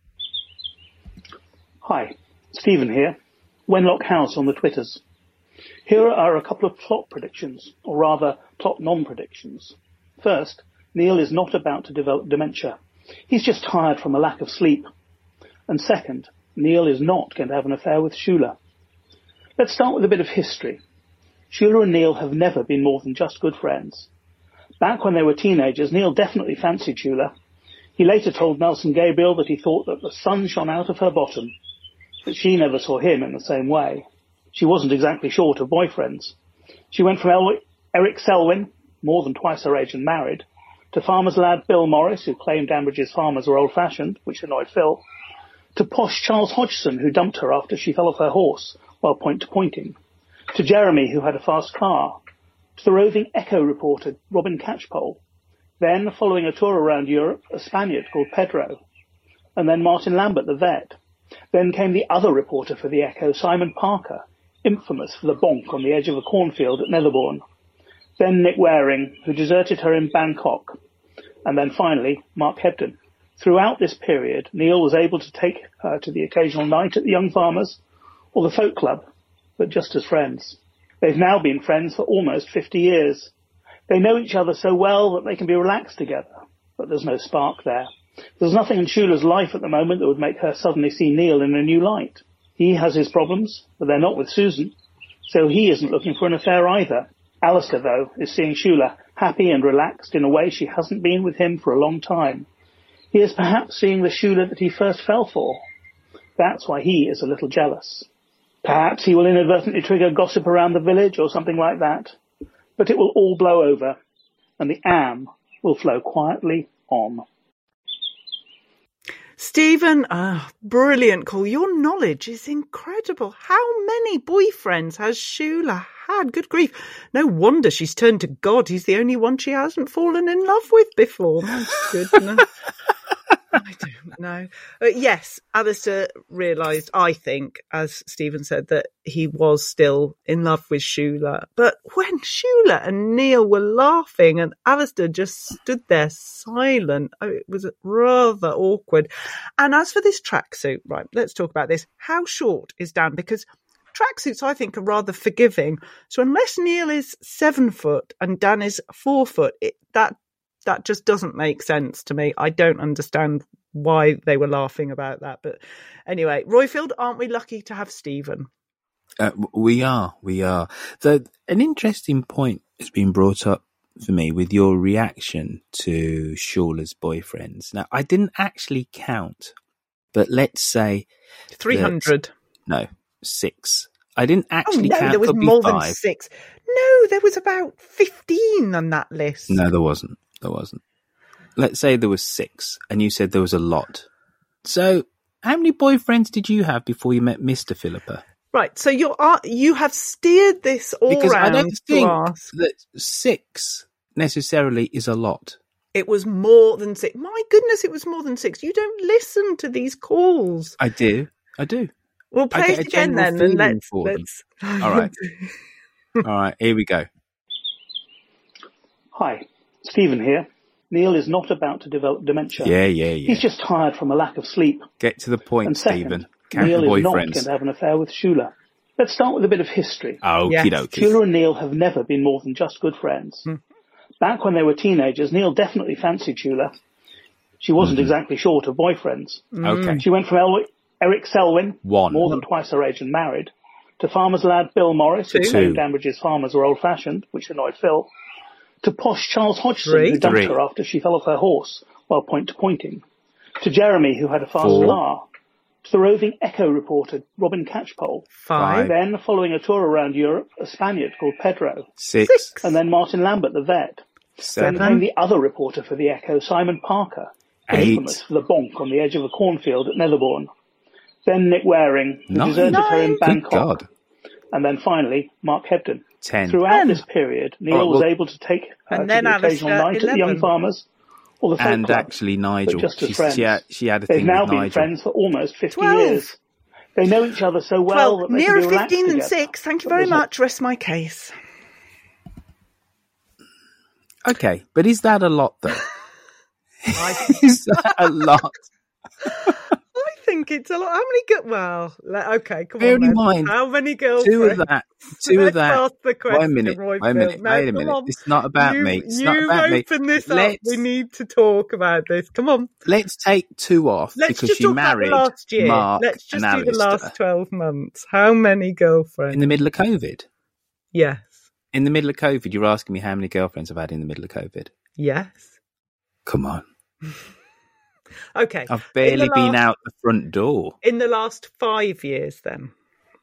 Hi, Stephen here. Wenlock House on the Twitters. Here are a couple of plot predictions, or rather plot non-predictions. First, Neil is not about to develop dementia. He's just tired from a lack of sleep. And second, Neil is not going to have an affair with Shula. Let's start with a bit of history. Shula and Neil have never been more than just good friends. Back when they were teenagers, Neil definitely fancied Shula. He later told Nelson Gabriel that he thought that the sun shone out of her bottom, but she never saw him in the same way. She wasn't exactly short of boyfriends. She went from El- Eric Selwyn, more than twice her age and married, to farmer's lad Bill Morris, who claimed Ambridge's farmers were old-fashioned, which annoyed Phil, to posh Charles Hodgson, who dumped her after she fell off her horse while point-to-pointing, to Jeremy, who had a fast car, to the roving Echo reporter Robin Catchpole, then, following a tour around Europe, a Spaniard called Pedro, and then Martin Lambert, the vet. Then came the other reporter for the Echo, Simon Parker, infamous for the bonk on the edge of a cornfield at Netherbourne. Then Nick Waring, who deserted her in Bangkok. and then finally Mark Hebden. Throughout this period, Neil was able to take her to the occasional night at the Young Farmers or the Folk Club, but just as friends. They've now been friends for almost fifty years. They know each other so well that they can be relaxed together, but there's no spark there. There's nothing in Shula's life at the moment that would make her suddenly see Neil in a new light. He has his problems, but they're not with Susan, so he isn't looking for an affair either. Alistair, though, is seeing Shula happy and relaxed in a way she hasn't been with him for a long time. He is perhaps seeing the Shula that he first fell for. That's why he is a little jealous. Perhaps he will inadvertently trigger gossip around the village or something like that. But it will all blow over, and the am will flow quietly on. Stephen, uh, brilliant call. Your knowledge is incredible. How many boyfriends has Shula had? Good grief. No wonder she's turned to God. He's the only one she hasn't fallen in love with before. My goodness. I don't know. But yes, Alistair realised, I think, as Stephen said, that he was still in love with Shula. But when Shula and Neil were laughing and Alistair just stood there silent, it was rather awkward. And as for this tracksuit, right, let's talk about this. How short is Dan? Because tracksuits, I think, are rather forgiving. So unless Neil is seven foot and Dan is four foot, it, that That just doesn't make sense to me. I don't understand why they were laughing about that. But anyway, Roifield, aren't we lucky to have Stephen? Uh, we are, we are. So an interesting point has been brought up for me with your reaction to Shula's boyfriends. Now, I didn't actually count, but let's say three hundred. That, no, six. I didn't actually oh, no, count. There was Could more be than five. six. No, there was about fifteen on that list. No, there wasn't. There wasn't. Let's say there was six, and you said there was a lot. So, how many boyfriends did you have before you met Mister Philippa? Right, so you are you have steered this all because round I don't think to ask. that six necessarily is a lot. It was more than six. My goodness, it was more than six. You don't listen to these calls. I do. I do. We'll play I get it a again general then, and feeling let's. for them. let's... All right. All right, here we go. Hi, Stephen here. Neil is not about to develop dementia. Yeah, yeah, yeah. He's just tired from a lack of sleep. Get to the point, and second, Stephen. Count Neil your is not boyfriends. going to have an affair with Shula. Let's start with a bit of history. Okie Yes. dokie. Shula and Neil have never been more than just good friends. Hmm. Back when they were teenagers, Neil definitely fancied Shula. She wasn't Mhm. exactly short of boyfriends. Okay. She went from El- Eric Selwyn, One. more than twice her age and married, to farmer's lad Bill Morris, who Two. claimed Ambridge's farmers were old-fashioned, which annoyed Phil, to posh Charles Hodgson, Three. who dumped Three. her after she fell off her horse while point-to-pointing, to Jeremy, who had a fast Four. lar, to the roving Echo reporter Robin Catchpole. Five. Then, following a tour around Europe, a Spaniard called Pedro, Six. Six. and then Martin Lambert, the vet. Seven. Then came the other reporter for the Echo, Simon Parker, Eight. infamous for the bonk on the edge of a cornfield at Netherbourne. Then Nick Waring, who Nine. deserted her in Good Bangkok. God. And then finally, Mark Hebden. Ten. Throughout Ten. this period, Neil All right, was well- able to take her And to then the occasional Alistair, night at the Young eleven. Farmers or the Folk And Club. actually, Nigel. But just as She's- friends. She had, she had a They've thing now with been Nigel. friends for almost fifty Twelve. years. They know each other so well Twelve. that they Nearer can be relaxed fifteen than together. six. Thank you But very there's no- much. Rest my case. Okay, but is that a lot, though? I, Is that a lot? I think it's a lot. How many girl? Well, le- okay, come Bear on. in then. mind, How many girls? Two of that. Two Let's of that. ask the question, Wait a minute. Roy Wait a Phil. minute. No, Wait a come minute. on. It's not about you, me. It's you not about me. open this Let's, up. We need to talk about this. Come on. let's take two off Let's because just she talk about married the last year. Mark Let's just and do the Alistair last twelve months. How many girlfriends? in the middle of COVID. Yes. In the middle of COVID, you're asking me how many girlfriends I've had in the middle of COVID. Yes. Come on. Okay. I've In barely the been last- out the front door. In the last five years, then.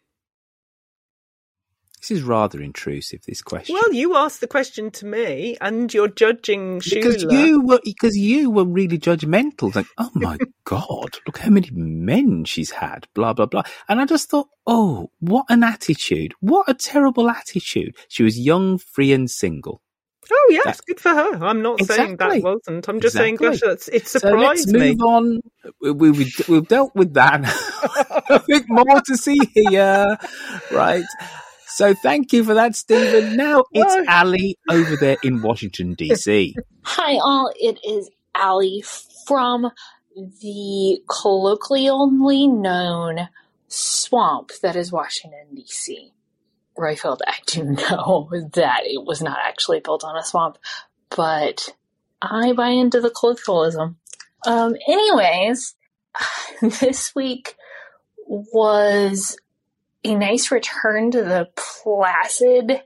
This is rather intrusive, this question. Well, you asked the question to me, and you're judging because Shula. you were because you were really judgmental. Like, oh my God, look how many men she's had, blah, blah, blah. And I just thought, oh, what an attitude. What a terrible attitude. She was young, free and single. Oh, yes, That- think for her. I'm not saying Exactly. that wasn't. I'm just saying, Exactly. gosh, that's, it So surprised let's me. move on. We, we, we've dealt with that. I think more to see here. Right. So thank you for that, Stephen. Now it's Ali over there in Washington, D C. Hi, all. It is Ali from the colloquially known swamp that is Washington, D C. Roifield, I do know that it was not actually built on a swamp, but I buy into the colloquialism. Um, anyways, this week was a nice return to the placidness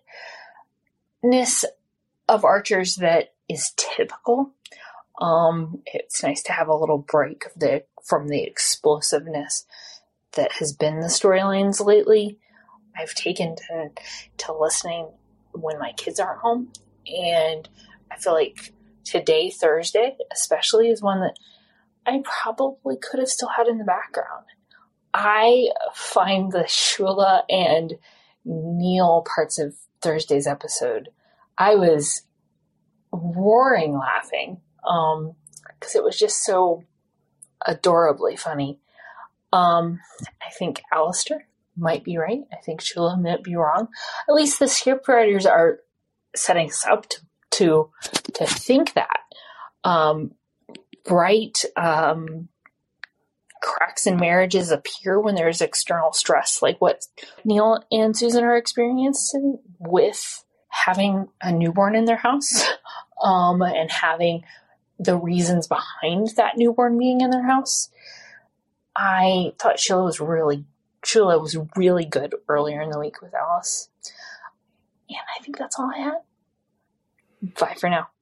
of Archers that is typical. Um, it's nice to have a little break of the from the explosiveness that has been the storylines lately. I've taken to, to listening when my kids aren't home, and I feel like today, Thursday, especially, is one that I probably could have still had in the background. I find the Shula and Neil parts of Thursday's episode, I was roaring laughing, um, because it was just so adorably funny. Um, I think Alistair might be right. I think Shula might be wrong. At least the scriptwriters are setting us up to to, to think that. Um, bright um, cracks in marriages appear when there's external stress, like what Neil and Susan are experiencing with having a newborn in their house, um, and having the reasons behind that newborn being in their house. I thought Sheila was really, Sheila was really good earlier in the week with Alice. And I think that's all I had. Bye for now.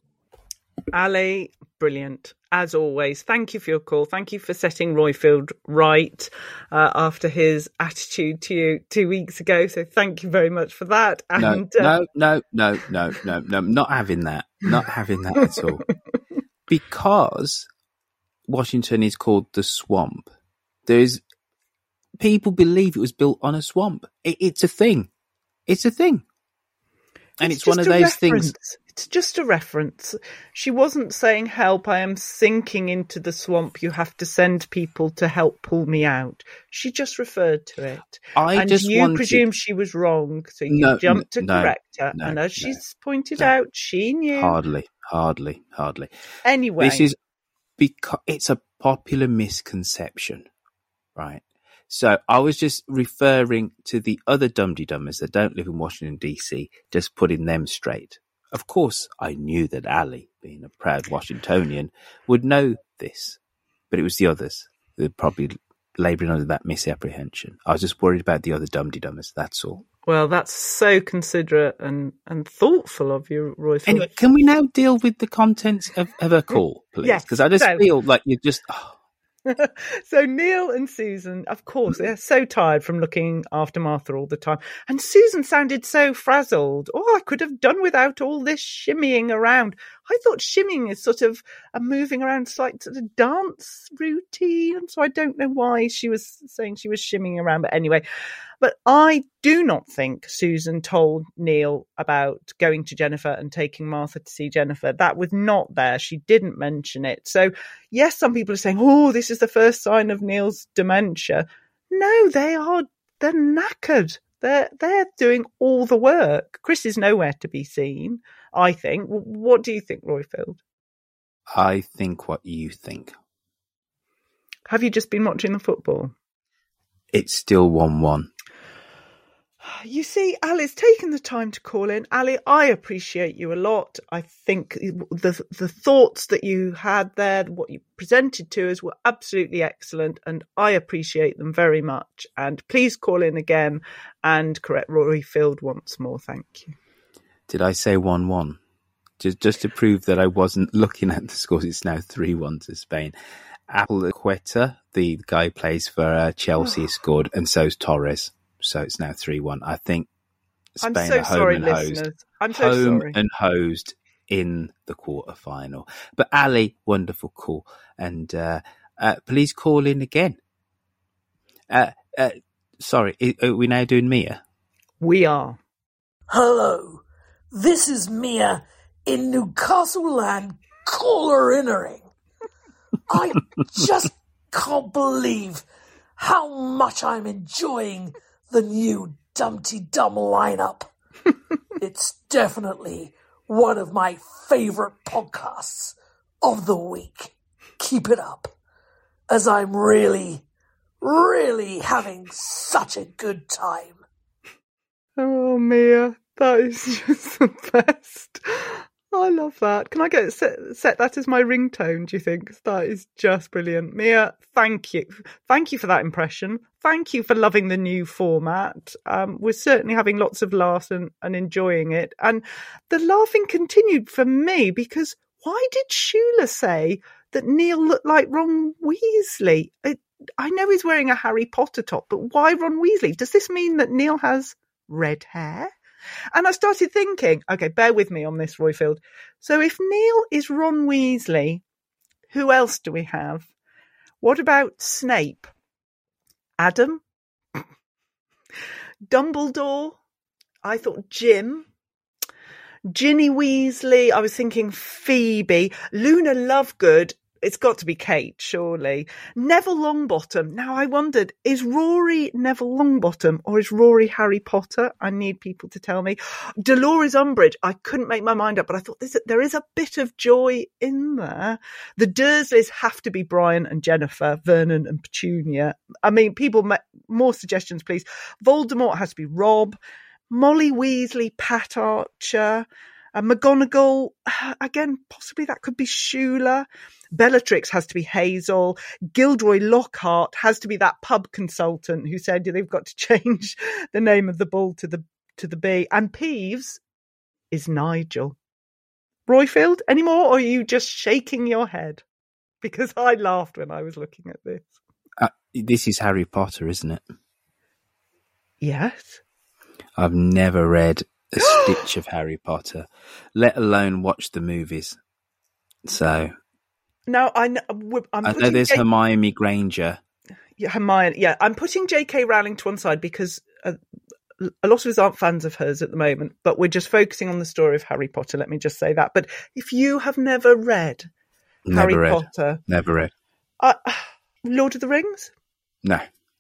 Ali, brilliant. As always, thank you for your call. Thank you for setting Roifield right uh, after his attitude to you two weeks ago. So thank you very much for that. And, no, uh... no, no, no, no, no, not having that. Not having that at all. Because Washington is called the swamp. There's people believe it was built on a swamp. It, it's a thing. It's a thing. And it's, it's one of those reference. things. It's just a reference. She wasn't saying, help, I am sinking into the swamp. You have to send people to help pull me out. She just referred to it. I and just you wanted... presume she was wrong. So you no, jumped to no, correct her. no, and as no, she's pointed no. out, she knew. Hardly, hardly, hardly. Anyway. This is because it's a popular misconception, right? So I was just referring to the other dum-de-dummers that don't live in Washington, D C, just putting them straight. Of course, I knew that Ali, being a proud Washingtonian, would know this, but it was the others that were probably labouring under that misapprehension. I was just worried about the other dum-de-dummers, that's all. Well, that's so considerate and, and thoughtful of you, Roy. Anyway, can we now deal with the contents of, of her call, please? Yes. Because I just so, feel like you're just... Oh. So Neil and Susan, of course, they're so tired from looking after Martha all the time. And Susan sounded so frazzled. Oh, I could have done without all this shimmying around. I thought shimmying is sort of a moving around, it's like sort of dance routine. So I don't know why she was saying she was shimmying around. But anyway, but I do not think Susan told Neil about going to Jennifer and taking Martha to see Jennifer. That was not there. She didn't mention it. So yes, some people are saying, oh, this is the first sign of Neil's dementia. No, they are, they're knackered. They're, they're doing all the work. Chris is nowhere to be seen, I think. What do you think, Roifield? I think what you think. Have you just been watching the football? It's still one one. You see, Ali's taken the time to call in. Ali, I appreciate you a lot. I think the the thoughts that you had there, what you presented to us, were absolutely excellent, and I appreciate them very much. And please call in again and correct Roifield once more. Thank you. Did I say one one? Just, just to prove that I wasn't looking at the scores, it's now three one to Spain. Azpilicueta, the guy who plays for uh, Chelsea, oh. scored, and so's Torres. So it's now three one. I think Spain I'm so are home sorry, and listeners. hosed. I'm so home sorry. and hosed in the quarterfinal. But Ali, wonderful call. And uh, uh, please call in again. Uh, uh, sorry, are we now doing Mia? We are. Hello, this is Mia in Newcastle Land, caller innering. I just can't believe how much I'm enjoying the new Dumpty Dum lineup. It's definitely one of my favorite podcasts of the week. Keep it up, as I'm really, really having such a good time. Oh, Mia, that is just the best. I love that. Can I get set, set that as my ringtone, do you think? That is just brilliant. Mia, thank you. Thank you for that impression. Thank you for loving the new format. Um, we're certainly having lots of laughs and, and enjoying it. And the laughing continued for me because why did Shula say that Neil looked like Ron Weasley? It, I know he's wearing a Harry Potter top, but why Ron Weasley? Does this mean that Neil has red hair? And I started thinking, okay, bear with me on this, Royfield. So if Neil is Ron Weasley, who else do we have? What about Snape? Adam? Dumbledore? I thought Jim. Ginny Weasley. I was thinking Phoebe. Luna Lovegood. It's got to be Kate, surely. Neville Longbottom. Now, I wondered, is Rory Neville Longbottom or is Rory Harry Potter? I need people to tell me. Dolores Umbridge. I couldn't make my mind up, but I thought this, there is a bit of joy in there. The Dursleys have to be Brian and Jennifer, Vernon and Petunia. I mean, people, more suggestions, please. Voldemort has to be Rob. Molly Weasley, Pat Archer. Uh, McGonagall, again, possibly that could be Shula. Bellatrix has to be Hazel. Gilderoy Lockhart has to be that pub consultant who said they've got to change the name of the bull to the to the bee. And Peeves is Nigel. Royfield, any more, or are you just shaking your head? Because I laughed when I was looking at this. Uh, this is Harry Potter, isn't it? Yes. I've never read a stitch of Harry Potter, let alone watch the movies. So now I know, I'm I know there's J- Hermione Granger. Yeah, Hermione. Yeah, I'm putting J K Rowling to one side because uh, a lot of us aren't fans of hers at the moment. But we're just focusing on the story of Harry Potter. Let me just say that. But if you have never read never Harry read. Potter, never read uh, Lord of the Rings, no.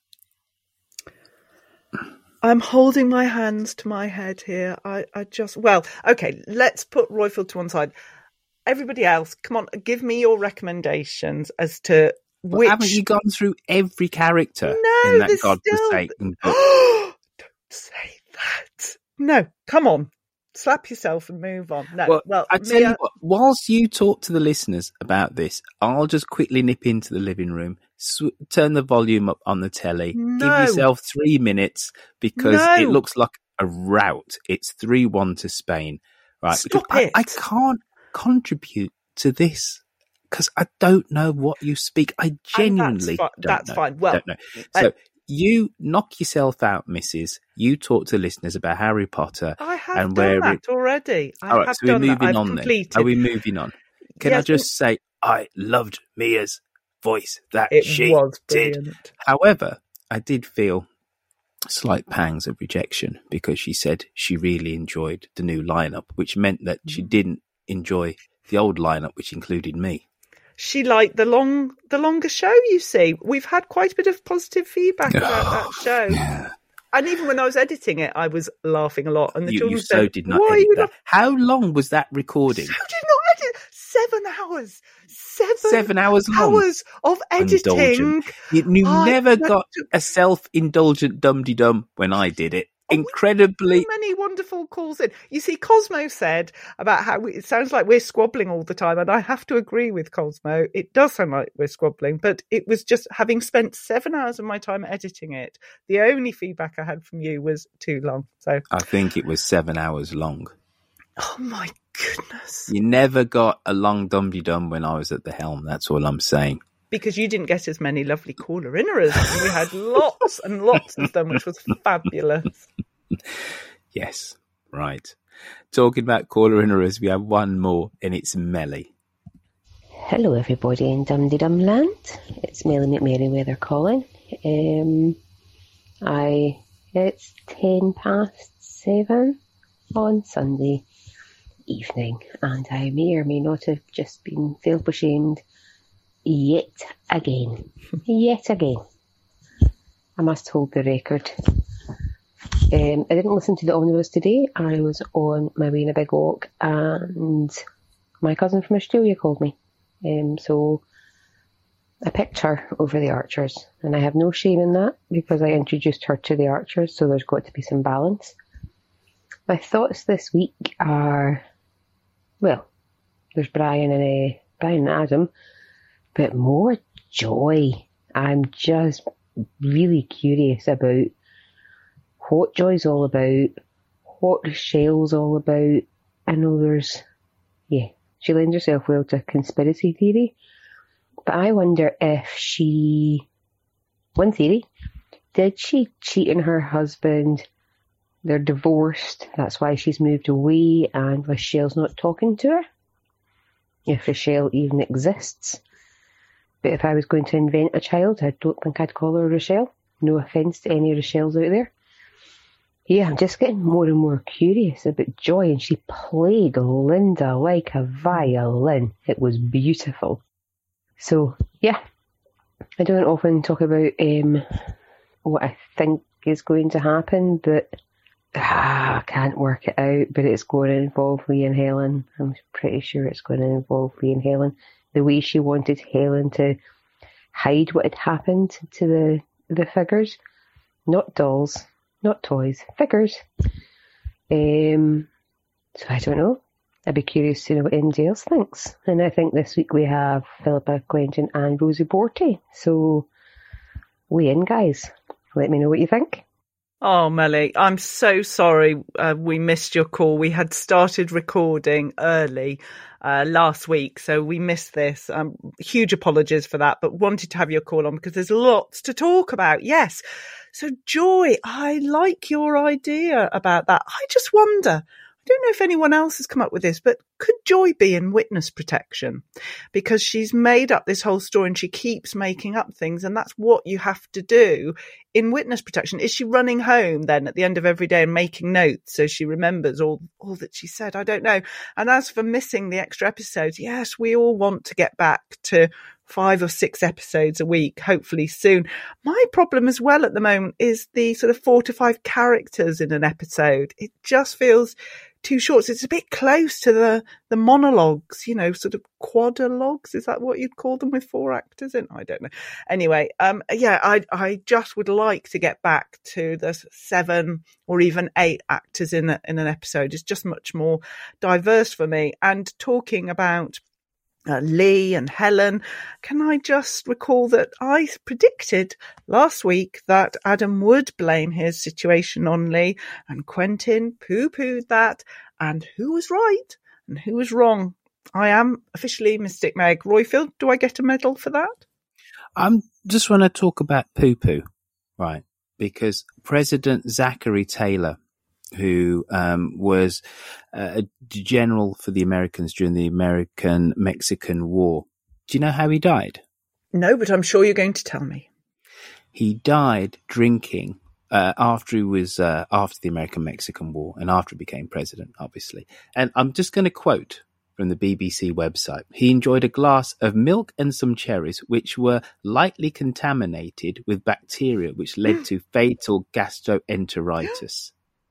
I'm holding my hands to my head here. I, I just, well, okay, let's put Royfield to one side. Everybody else, come on, give me your recommendations as to but which... Haven't you gone through every character no, in that there's godforsaken still... book? Don't say that. No, come on. Slap yourself and move on. No, well, well I tell Mia... you what, whilst you talk to the listeners about this, I'll just quickly nip into the living room, sw- turn the volume up on the telly, no. give yourself three minutes because no. it looks like a rout. It's three one to Spain, right? Stop because it. I, I can't contribute to this because I don't know what you speak. I genuinely that's fi- don't that's know. fine. Well, don't know. I- So you knock yourself out, Missus You talk to listeners about Harry Potter. I have and done where that it... already. I All right, have so we're done moving that. I've on completed. then. Are we moving on? Can yes, I just say I loved Mia's voice that it she was did. brilliant. However, I did feel slight pangs of rejection because she said she really enjoyed the new lineup, which meant that she didn't enjoy the old lineup, which included me. She liked the long, the longer show. You see, we've had quite a bit of positive feedback about that show. Yeah. And even when I was editing it, I was laughing a lot. And the You, children you so said, did not "Why are edit you that. not?" How long was that recording? So did not edit. Seven hours. Seven, Seven hours long. Hours of editing. Indulgent. You, you I never know. got a self-indulgent dum-de-dum when I did it. Incredibly. So many wonderful calls in. You see, Cosmo said about how we, it sounds like we're squabbling all the time, and I have to agree with Cosmo. It does sound like we're squabbling, but it was just having spent seven hours of my time editing it. The only feedback I had from you was too long. So I think it was seven hours long. Oh my goodness! You never got a long dum-de-dum when I was at the helm. That's all I'm saying. Because you didn't get as many lovely caller-inners. We had lots and lots of them, which was fabulous. Yes, right. Talking about caller-inners, we have one more, and it's Melly. Hello, everybody in Dum-de-Dum Land. It's Melly McMerryweather calling. Um, I it's ten past seven on Sunday evening, and I may or may not have just been self-ashamed yet again. Yet again. I must hold the record Um, I didn't listen to the omnibus today. I was on my way in a big walk, and my cousin from Australia called me. Um, so I picked her over the Archers, and I have no shame in that because I introduced her to the Archers, so there's got to be some balance. My thoughts this week are, well, there's Brian and uh, Brian and Adam, but more Joy. I'm just really curious about what Joy's all about, what Rochelle's all about. I know there's, yeah, she lends herself well to conspiracy theory, but I wonder if she, one theory, did she cheat on her husband? They're divorced, that's why she's moved away, and Rochelle's not talking to her, if Rochelle even exists. But if I was going to invent a child, I don't think I'd call her Rochelle. No offence to any Rochelles out there. Yeah, I'm just getting more and more curious about Joy, and she played Linda like a violin. It was beautiful. So, yeah, I don't often talk about um, what I think is going to happen, but ah, I can't work it out. But it's going to involve Lee and Helen. I'm pretty sure it's going to involve Lee and Helen. The way she wanted Helen to hide what had happened to the, the figures. Not dolls. Not toys, figures. Um, so I don't know. I'd be curious to know what anybody else thinks. And I think this week we have Philippa Quentin and Rosie Borty. So weigh in, guys. Let me know what you think. Oh, Melly, I'm so sorry uh, we missed your call. We had started recording early uh, last week, so we missed this. Um, huge apologies for that, but wanted to have your call on because there's lots to talk about. Yes. So, Joy, I like your idea about that. I just wonder, I don't know if anyone else has come up with this, but could Joy be in witness protection? Because she's made up this whole story and she keeps making up things, and that's what you have to do in witness protection. Is she running home then at the end of every day and making notes so she remembers all, all that she said? I don't know. And as for missing the extra episodes, yes, we all want to get back to five or six episodes a week, hopefully soon. My problem as well at the moment is the sort of four to five characters in an episode. It just feels too short. So it's a bit close to the, the monologues, you know, sort of quadrilogues. Is that what you'd call them with four actors in? I don't know. Anyway, um, yeah, I, I just would like to get back to the seven or even eight actors in a, in an episode. It's just much more diverse for me. And talking about Uh, Lee and Helen, can I just recall that I predicted last week that Adam would blame his situation on Lee, and Quentin poo-pooed that, and who was right and who was wrong? I am officially Mystic Meg. Royfield, do I get a medal for that? I just want to talk about poo-poo, right? Because President Zachary Taylor, who um, was uh, a general for the Americans during the American-Mexican War. Do you know how he died? No, but I'm sure you're going to tell me. He died drinking uh, after he was uh, after the American-Mexican War and after he became president, obviously. And I'm just going to quote from the B B C website. He enjoyed a glass of milk and some cherries, which were lightly contaminated with bacteria, which led to fatal gastroenteritis.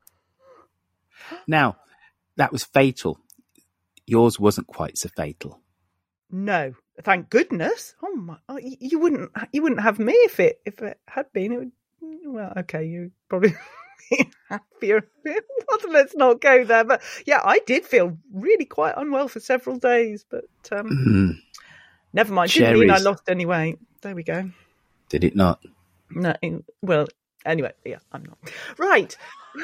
Now, that was fatal. Yours wasn't quite so fatal. No, thank goodness. Oh my! Oh, you wouldn't. You wouldn't have me if it if it had been. It would. Well, okay, you probably be happier. Let's not go there. But yeah, I did feel really quite unwell for several days. But um, mm. never mind. Cherries. Didn't mean I lost any weight. There we go. Did it not? No. Well, anyway, yeah, I'm not right.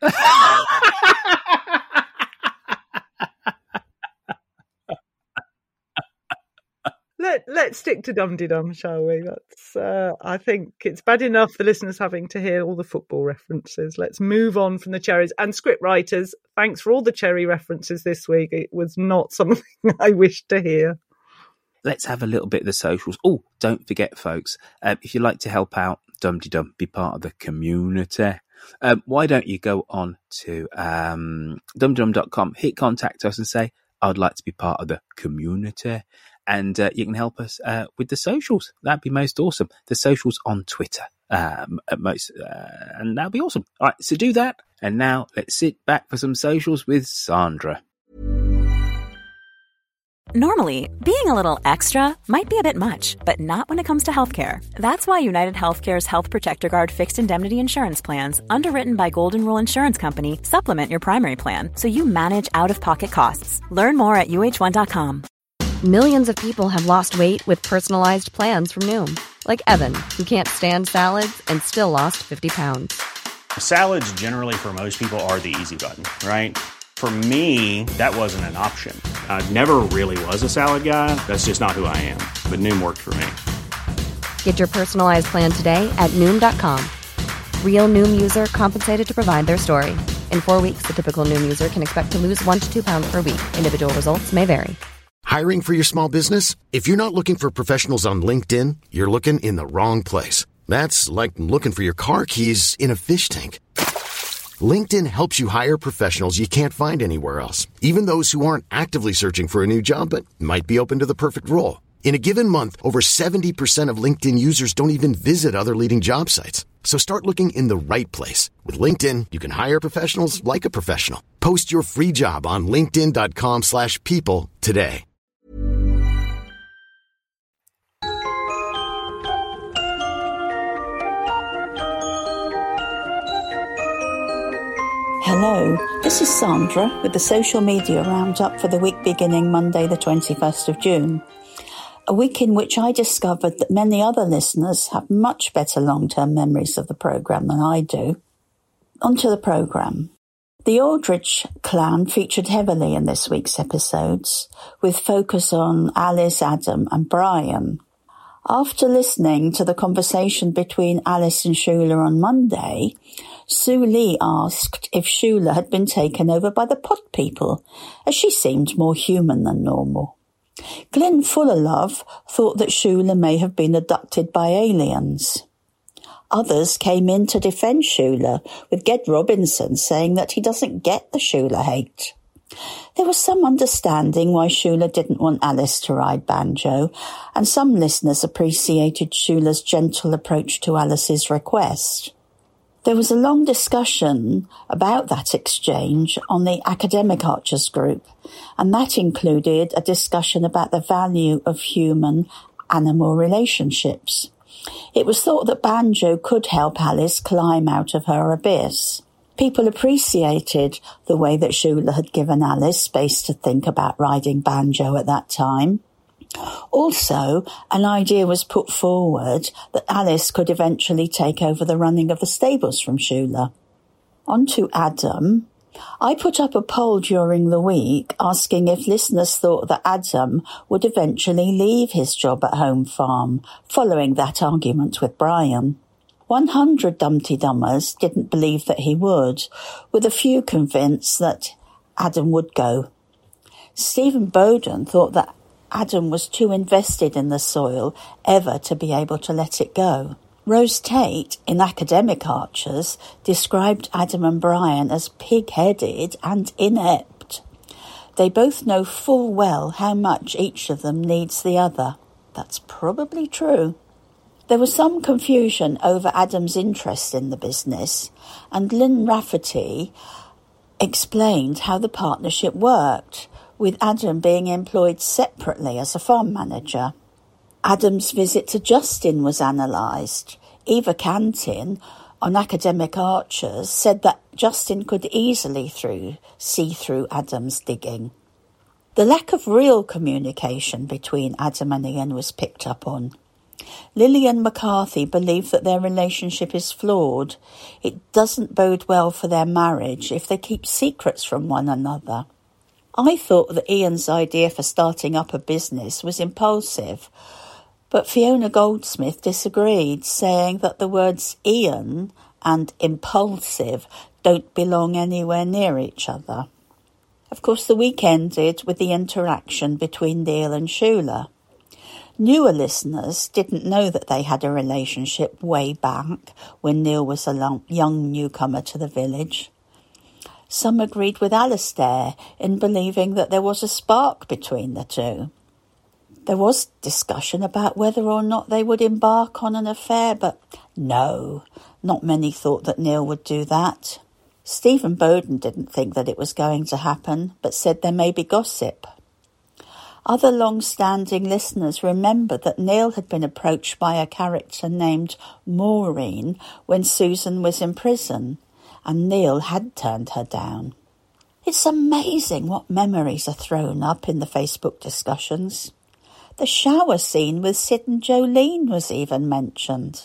Let, let's stick to Dum Dee Dum, shall we? That's, uh, I think it's bad enough the listeners having to hear all the football references. Let's move on from the cherries. And script writers, thanks for all the cherry references this week. It was not something I wished to hear. Let's have a little bit of the socials. Oh, don't forget, folks, um, if you'd like to help out Dum Dee Dum, be part of the community, um, why don't you go on to um, dum dum dot com, hit contact us and say, I'd like to be part of the community. And uh, you can help us uh, with the socials. That'd be most awesome. The socials on Twitter um, at most, uh, and that'll be awesome. All right, so do that. And now let's sit back for some socials with Sandra. Normally, being a little extra might be a bit much, but not when it comes to healthcare. That's why United Healthcare's Health Protector Guard fixed indemnity insurance plans, underwritten by Golden Rule Insurance Company, supplement your primary plan so you manage out-of-pocket costs. Learn more at U H one dot com. Millions of people have lost weight with personalized plans from Noom. Like Evan, who can't stand salads and still lost fifty pounds. Salads generally for most people are the easy button, right? For me, that wasn't an option. I never really was a salad guy. That's just not who I am. But Noom worked for me. Get your personalized plan today at Noom dot com. Real Noom user compensated to provide their story. In four weeks, the typical Noom user can expect to lose one to two pounds per week. Individual results may vary. Hiring for your small business? If you're not looking for professionals on LinkedIn, you're looking in the wrong place. That's like looking for your car keys in a fish tank. LinkedIn helps you hire professionals you can't find anywhere else, even those who aren't actively searching for a new job but might be open to the perfect role. In a given month, over seventy percent of LinkedIn users don't even visit other leading job sites. So start looking in the right place. With LinkedIn, you can hire professionals like a professional. Post your free job on linkedin dot com slash people today. Hello, this is Sandra with the social media roundup for the week beginning Monday the twenty-first of June. A week in which I discovered that many other listeners have much better long-term memories of the programme than I do. On to the programme. The Aldridge clan featured heavily in this week's episodes, with focus on Alice, Adam and Brian. After listening to the conversation between Alice and Shula on Monday, Sue Lee asked if Shula had been taken over by the pod people, as she seemed more human than normal. Glenn Fullerlove thought that Shula may have been abducted by aliens. Others came in to defend Shula, with Ged Robinson saying that he doesn't get the Shula hate. There was some understanding why Shula didn't want Alice to ride Banjo, and some listeners appreciated Shula's gentle approach to Alice's request. There was a long discussion about that exchange on the Academic Archers group, and that included a discussion about the value of human-animal relationships. It was thought that Banjo could help Alice climb out of her abyss. People appreciated the way that Shula had given Alice space to think about riding Banjo at that time. Also, an idea was put forward that Alice could eventually take over the running of the stables from Shula. On to Adam. I put up a poll during the week asking if listeners thought that Adam would eventually leave his job at Home Farm, following that argument with Brian. one hundred Dumpty Dummers didn't believe that he would, with a few convinced that Adam would go. Stephen Bowden thought that Adam was too invested in the soil ever to be able to let it go. Rose Tate, in Academic Archers, described Adam and Brian as pig-headed and inept. They both know full well how much each of them needs the other. That's probably true. There was some confusion over Adam's interest in the business, and Lynn Rafferty explained how the partnership worked, with Adam being employed separately as a farm manager. Adam's visit to Justin was analysed. Eva Cantin, on Academic Archers, said that Justin could easily through, see through Adam's digging. The lack of real communication between Adam and Ian was picked up on. Lillian McCarthy believed that their relationship is flawed. It doesn't bode well for their marriage if they keep secrets from one another. I thought that Ian's idea for starting up a business was impulsive, but Fiona Goldsmith disagreed, saying that the words Ian and impulsive don't belong anywhere near each other. Of course, the week ended with the interaction between Neil and Shula. Newer listeners didn't know that they had a relationship way back when Neil was a young newcomer to the village. Some agreed with Alistair in believing that there was a spark between the two. There was discussion about whether or not they would embark on an affair, but no, not many thought that Neil would do that. Stephen Bowden didn't think that it was going to happen, but said there may be gossip. Other long-standing listeners remembered that Neil had been approached by a character named Maureen when Susan was in prison, and Neil had turned her down. It's amazing what memories are thrown up in the Facebook discussions. The shower scene with Sid and Jolene was even mentioned.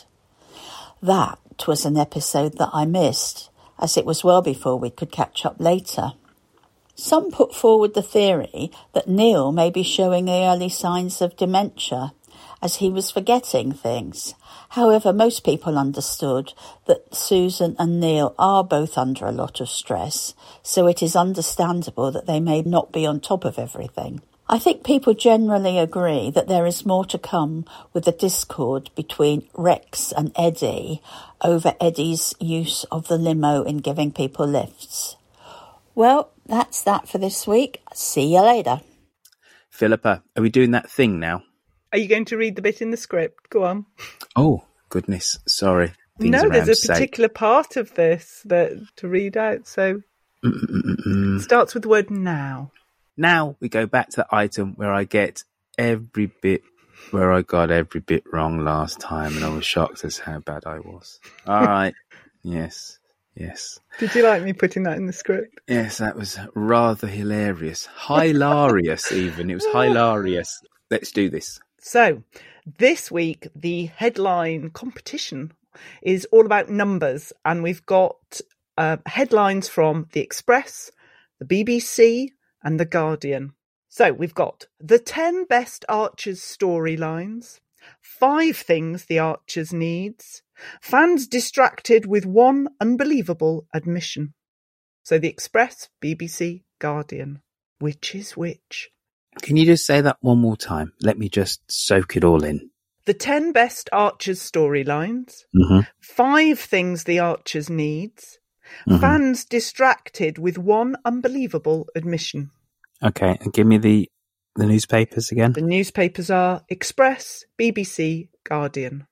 That was an episode that I missed, as it was well before we could catch up later. Some put forward the theory that Neil may be showing the early signs of dementia, as he was forgetting things. However, most people understood that Susan and Neil are both under a lot of stress, so it is understandable that they may not be on top of everything. I think people generally agree that there is more to come with the discord between Rex and Eddie over Eddie's use of the limo in giving people lifts. Well, that's that for this week. See you later. Philippa, are we doing that thing now? Are you going to read the bit in the script? Go on. Oh, goodness. Sorry. Things no, there's a sake. particular part of this that to read out, so Mm-mm-mm-mm. it starts with the word now. Now we go back to the item where I get every bit, where I got every bit wrong last time, and I was shocked as how bad I was. All right. Yes. Yes. Did you like me putting that in the script? Yes, that was rather hilarious. Hilarious, even. It was hilarious. Let's do this. So, this week, the headline competition is all about numbers, and we've got uh, headlines from The Express, the B B C, and The Guardian. So, we've got the ten best Archers storylines, five things the Archers needs, fans distracted with one unbelievable admission. So, The Express, B B C, Guardian. Which is which? Can you just say that one more time? Let me just soak it all in. The ten best Archers storylines, Mm-hmm. five things the Archers needs, Mhm. fans distracted with one unbelievable admission. Okay, and give me the, the newspapers again. The newspapers are Express, B B C, Guardian.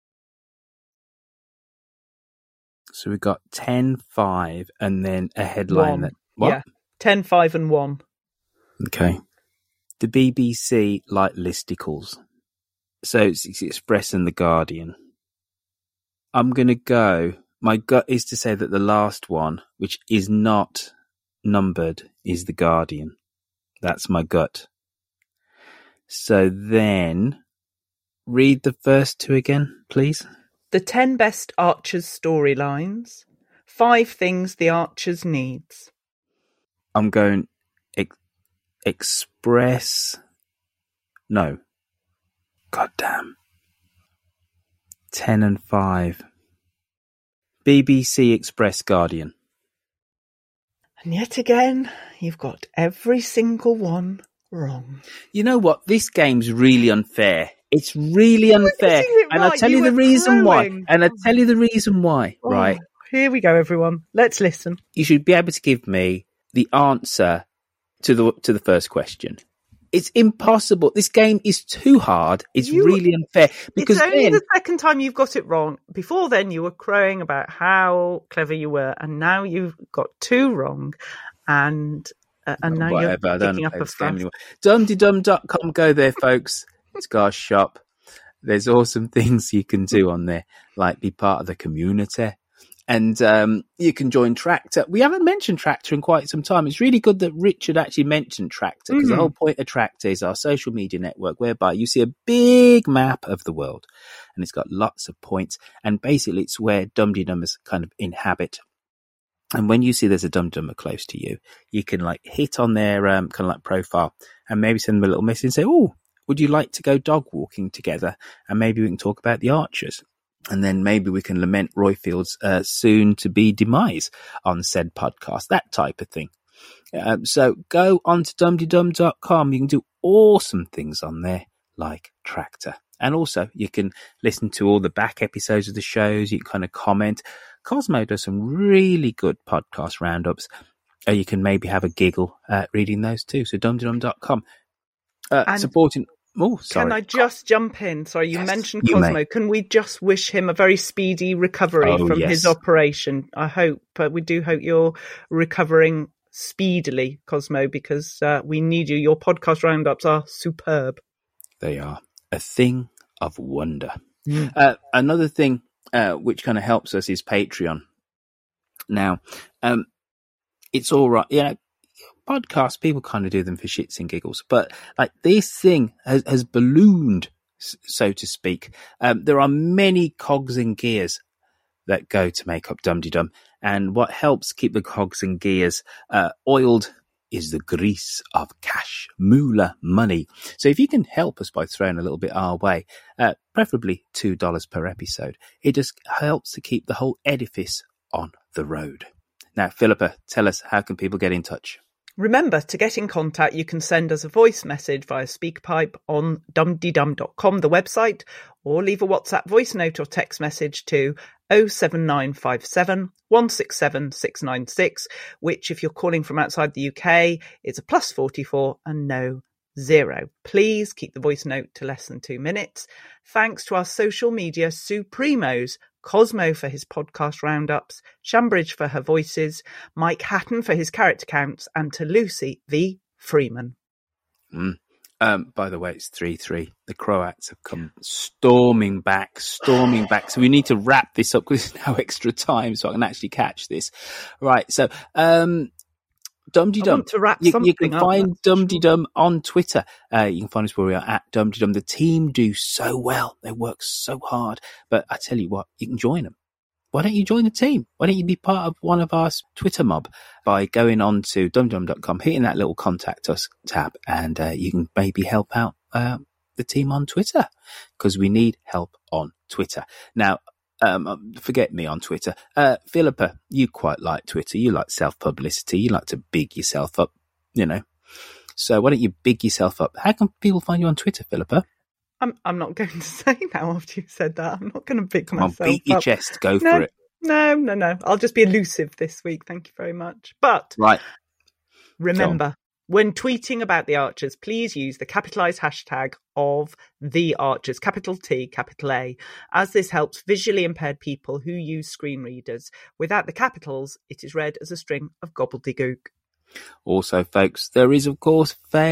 So we've got ten, five, and then a headline One. that... What? Yeah, ten, five and one. Okay. The B B C like listicles. So it's, it's Express and The Guardian. I'm going to go... My gut is to say that the last one, which is not numbered, is The Guardian. That's my gut. So then, read the first two again, please. The ten best Archers storylines, five things the Archers needs. I'm going ex- Express. No. God damn. Ten and five. B B C, Express, Guardian. And yet again, you've got every single one wrong. You know what? This game's really unfair. It's really unfair. it And I'll right. tell You you the were reason why. crowing. And I'll tell you the reason why, Oh, right? Here we go, everyone. Let's listen. You should be able to give me the answer to the to the first question. It's impossible. This game is too hard. It's You- really unfair because it's only then the second time you've got it wrong. Before then, you were crowing about how clever you were, and now you've got two wrong, and uh, and now whatever. I you're don't picking up play a this game fuss. anymore. dum de dum dot com. Go there, folks. It's Gar's shop. There's awesome things you can do on there, like be part of the community. And um, you can join Tractor. We haven't mentioned Tractor in quite some time. It's really good that Richard actually mentioned Tractor, because Mhm. the whole point of Tractor is our social media network, whereby you see a big map of the world, and it's got lots of points. And basically, it's where Dum De Dummers kind of inhabit. And when you see there's a Dum Dummer close to you, you can like hit on their um, kind of like profile and maybe send them a little message and say, "Oh, would you like to go dog walking together? And maybe we can talk about the Archers." And then maybe we can lament Royfield's uh, soon-to-be demise on said podcast, that type of thing. Um, so go on to dum de dum dot com. You can do awesome things on there, like Tractor. And also, you can listen to all the back episodes of the shows. You can kind of comment. Cosmo does some really good podcast roundups. Or you can maybe have a giggle uh, reading those too. So dum de dum dot com. Uh, And- supporting... Oh, sorry. Can I just jump in? Sorry, you yes, mentioned you Cosmo. May. Can we just wish him a very speedy recovery oh, from yes. his operation? I hope, but we do hope you're recovering speedily, Cosmo, because uh, we need you. Your podcast roundups are superb. They are a thing of wonder. Mm. Uh, another thing uh, which kind of helps us is Patreon. Now, um, it's all right. Yeah, podcasts, people kind of do them for shits and giggles, but like this thing has, has ballooned, so to speak. Um, there are many cogs and gears that go to make up Dum Tee Dum, and what helps keep the cogs and gears uh, oiled is the grease of cash, moolah money. So if you can help us by throwing a little bit our way, uh, preferably two dollars per episode, it just helps to keep the whole edifice on the road. Now, Philippa, tell us, how can people get in touch? Remember, to get in contact, you can send us a voice message via SpeakPipe on dum tee dum dot com, the website, or leave a WhatsApp voice note or text message to oh seven nine five seven, one six seven, six nine six, which, if you're calling from outside the U K, is a plus forty-four and no zero. Please keep the voice note to less than two minutes. Thanks to our social media supremos, Cosmo for his podcast roundups, Shambridge for her voices, Mike Hatton for his character counts, and to Lucy V. Freeman. Mm. Um, by the way, it's three three. The Croats have come storming back, storming back. So we need to wrap this up because there's no extra time so I can actually catch this. Right, so um, Dum Tee Dum. To wrap you, something you can up, find Dum Tee Dum on Twitter. Uh, you can find us where we are at Dum Tee Dum. The team do so well. They work so hard. But I tell you what, you can join them. Why don't you join the team? Why don't you be part of one of our Twitter mob by going on to dum dum dot com, hitting that little contact us tab, and uh, you can maybe help out uh, the team on Twitter, because we need help on Twitter. Now, um, forget me on Twitter. Uh, Philippa, you quite like Twitter. You like self-publicity. You like to big yourself up, you know. So why don't you big yourself up? How can people find you on Twitter, Philippa? I'm I'm not going to say now after you said that. I'm not going to big Come myself on, beat your up. chest. Go no, for it. No, no, no. I'll just be elusive this week. Thank you very much. But right. remember, when tweeting about the Archers, please use the capitalized hashtag of the Archers, capital T, capital A, as this helps visually impaired people who use screen readers. Without the capitals, it is read as a string of gobbledygook. Also, folks, there is, of course,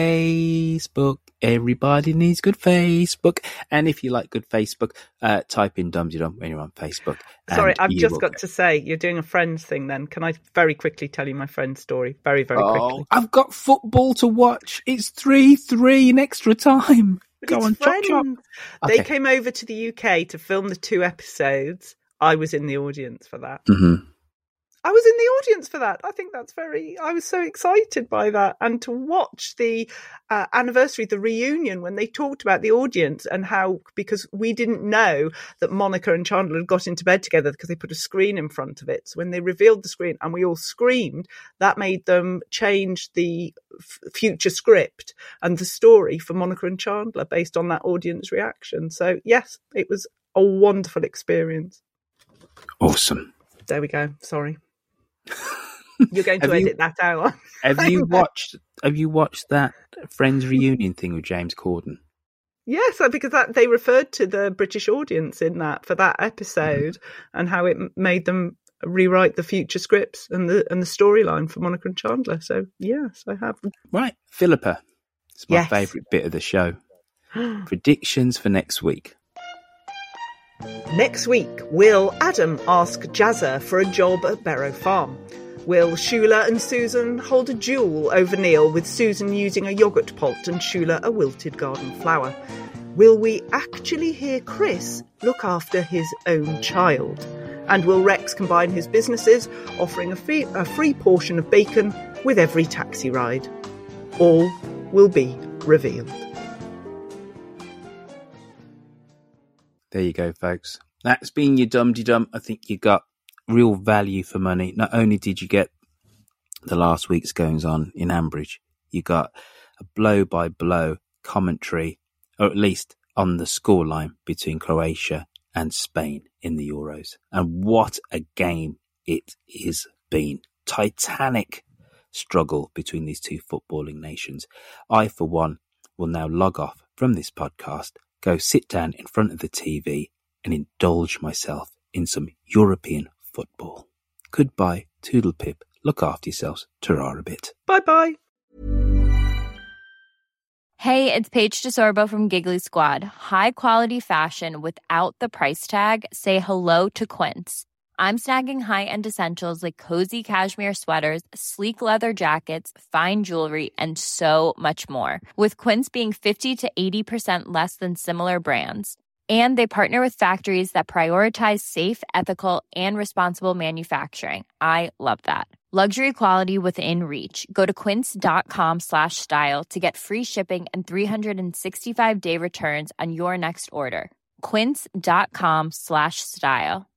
Facebook. Everybody needs good Facebook. And if you like good Facebook, uh, type in Dum Tee Dum when you're on Facebook. Sorry, I've just got get... to say, you're doing a Friends thing then. Can I very quickly tell you my Friends story? Very, very oh, quickly. I've got football to watch. It's three three in extra time. But Go it's on, Friends. chop, chop. They Okay. came over to the U K to film the two episodes. I was in the audience for that. Mm-hmm. I was in the audience for that. I think that's very, I was so excited by that. And to watch the uh, anniversary, the reunion, when they talked about the audience and how, because we didn't know that Monica and Chandler had got into bed together because they put a screen in front of it. So when they revealed the screen and we all screamed, that made them change the f- future script and the story for Monica and Chandler based on that audience reaction. So yes, it was a wonderful experience. Awesome. There we go. Sorry. You're going to Have you- edit that out. Have you watched? Have you watched that Friends reunion thing with James Corden? Yes, because that, they referred to the British audience in that for that episode and how it m- made them rewrite the future scripts and the and the storyline for Monica and Chandler. So yes, I have. Right, Philippa. It's my Yes. favourite bit of the show. Predictions for next week. Next week, will Adam ask Jazza for a job at Barrow Farm? Will Shula and Susan hold a duel over Neil, with Susan using a yoghurt pot and Shula a wilted garden flower? Will we actually hear Chris look after his own child? And will Rex combine his businesses, offering a free, a free portion of bacon with every taxi ride? All will be revealed. There you go, folks. That's been your Dum Tee Dum. I think you got real value for money. Not only did you get the last week's goings on in Ambridge, you got a blow by blow commentary, or at least on the scoreline between Croatia and Spain in the Euros. And what a game it has been. Titanic struggle between these two footballing nations. I, for one, will now log off from this podcast, go sit down in front of the T V and indulge myself in some European football. Goodbye, toodle pip, look after yourselves, ta-ra a bit. Bye-bye. Hey, it's Paige DeSorbo from Giggly Squad. High quality fashion without the price tag. Say hello to Quince. I'm snagging high-end essentials like cozy cashmere sweaters, sleek leather jackets, fine jewelry, and so much more. With Quince being fifty to eighty percent less than similar brands. And they partner with factories that prioritize safe, ethical, and responsible manufacturing. I love that. Luxury quality within reach. Go to quince.com slash style to get free shipping and three sixty-five day returns on your next order. Quince.com slash style.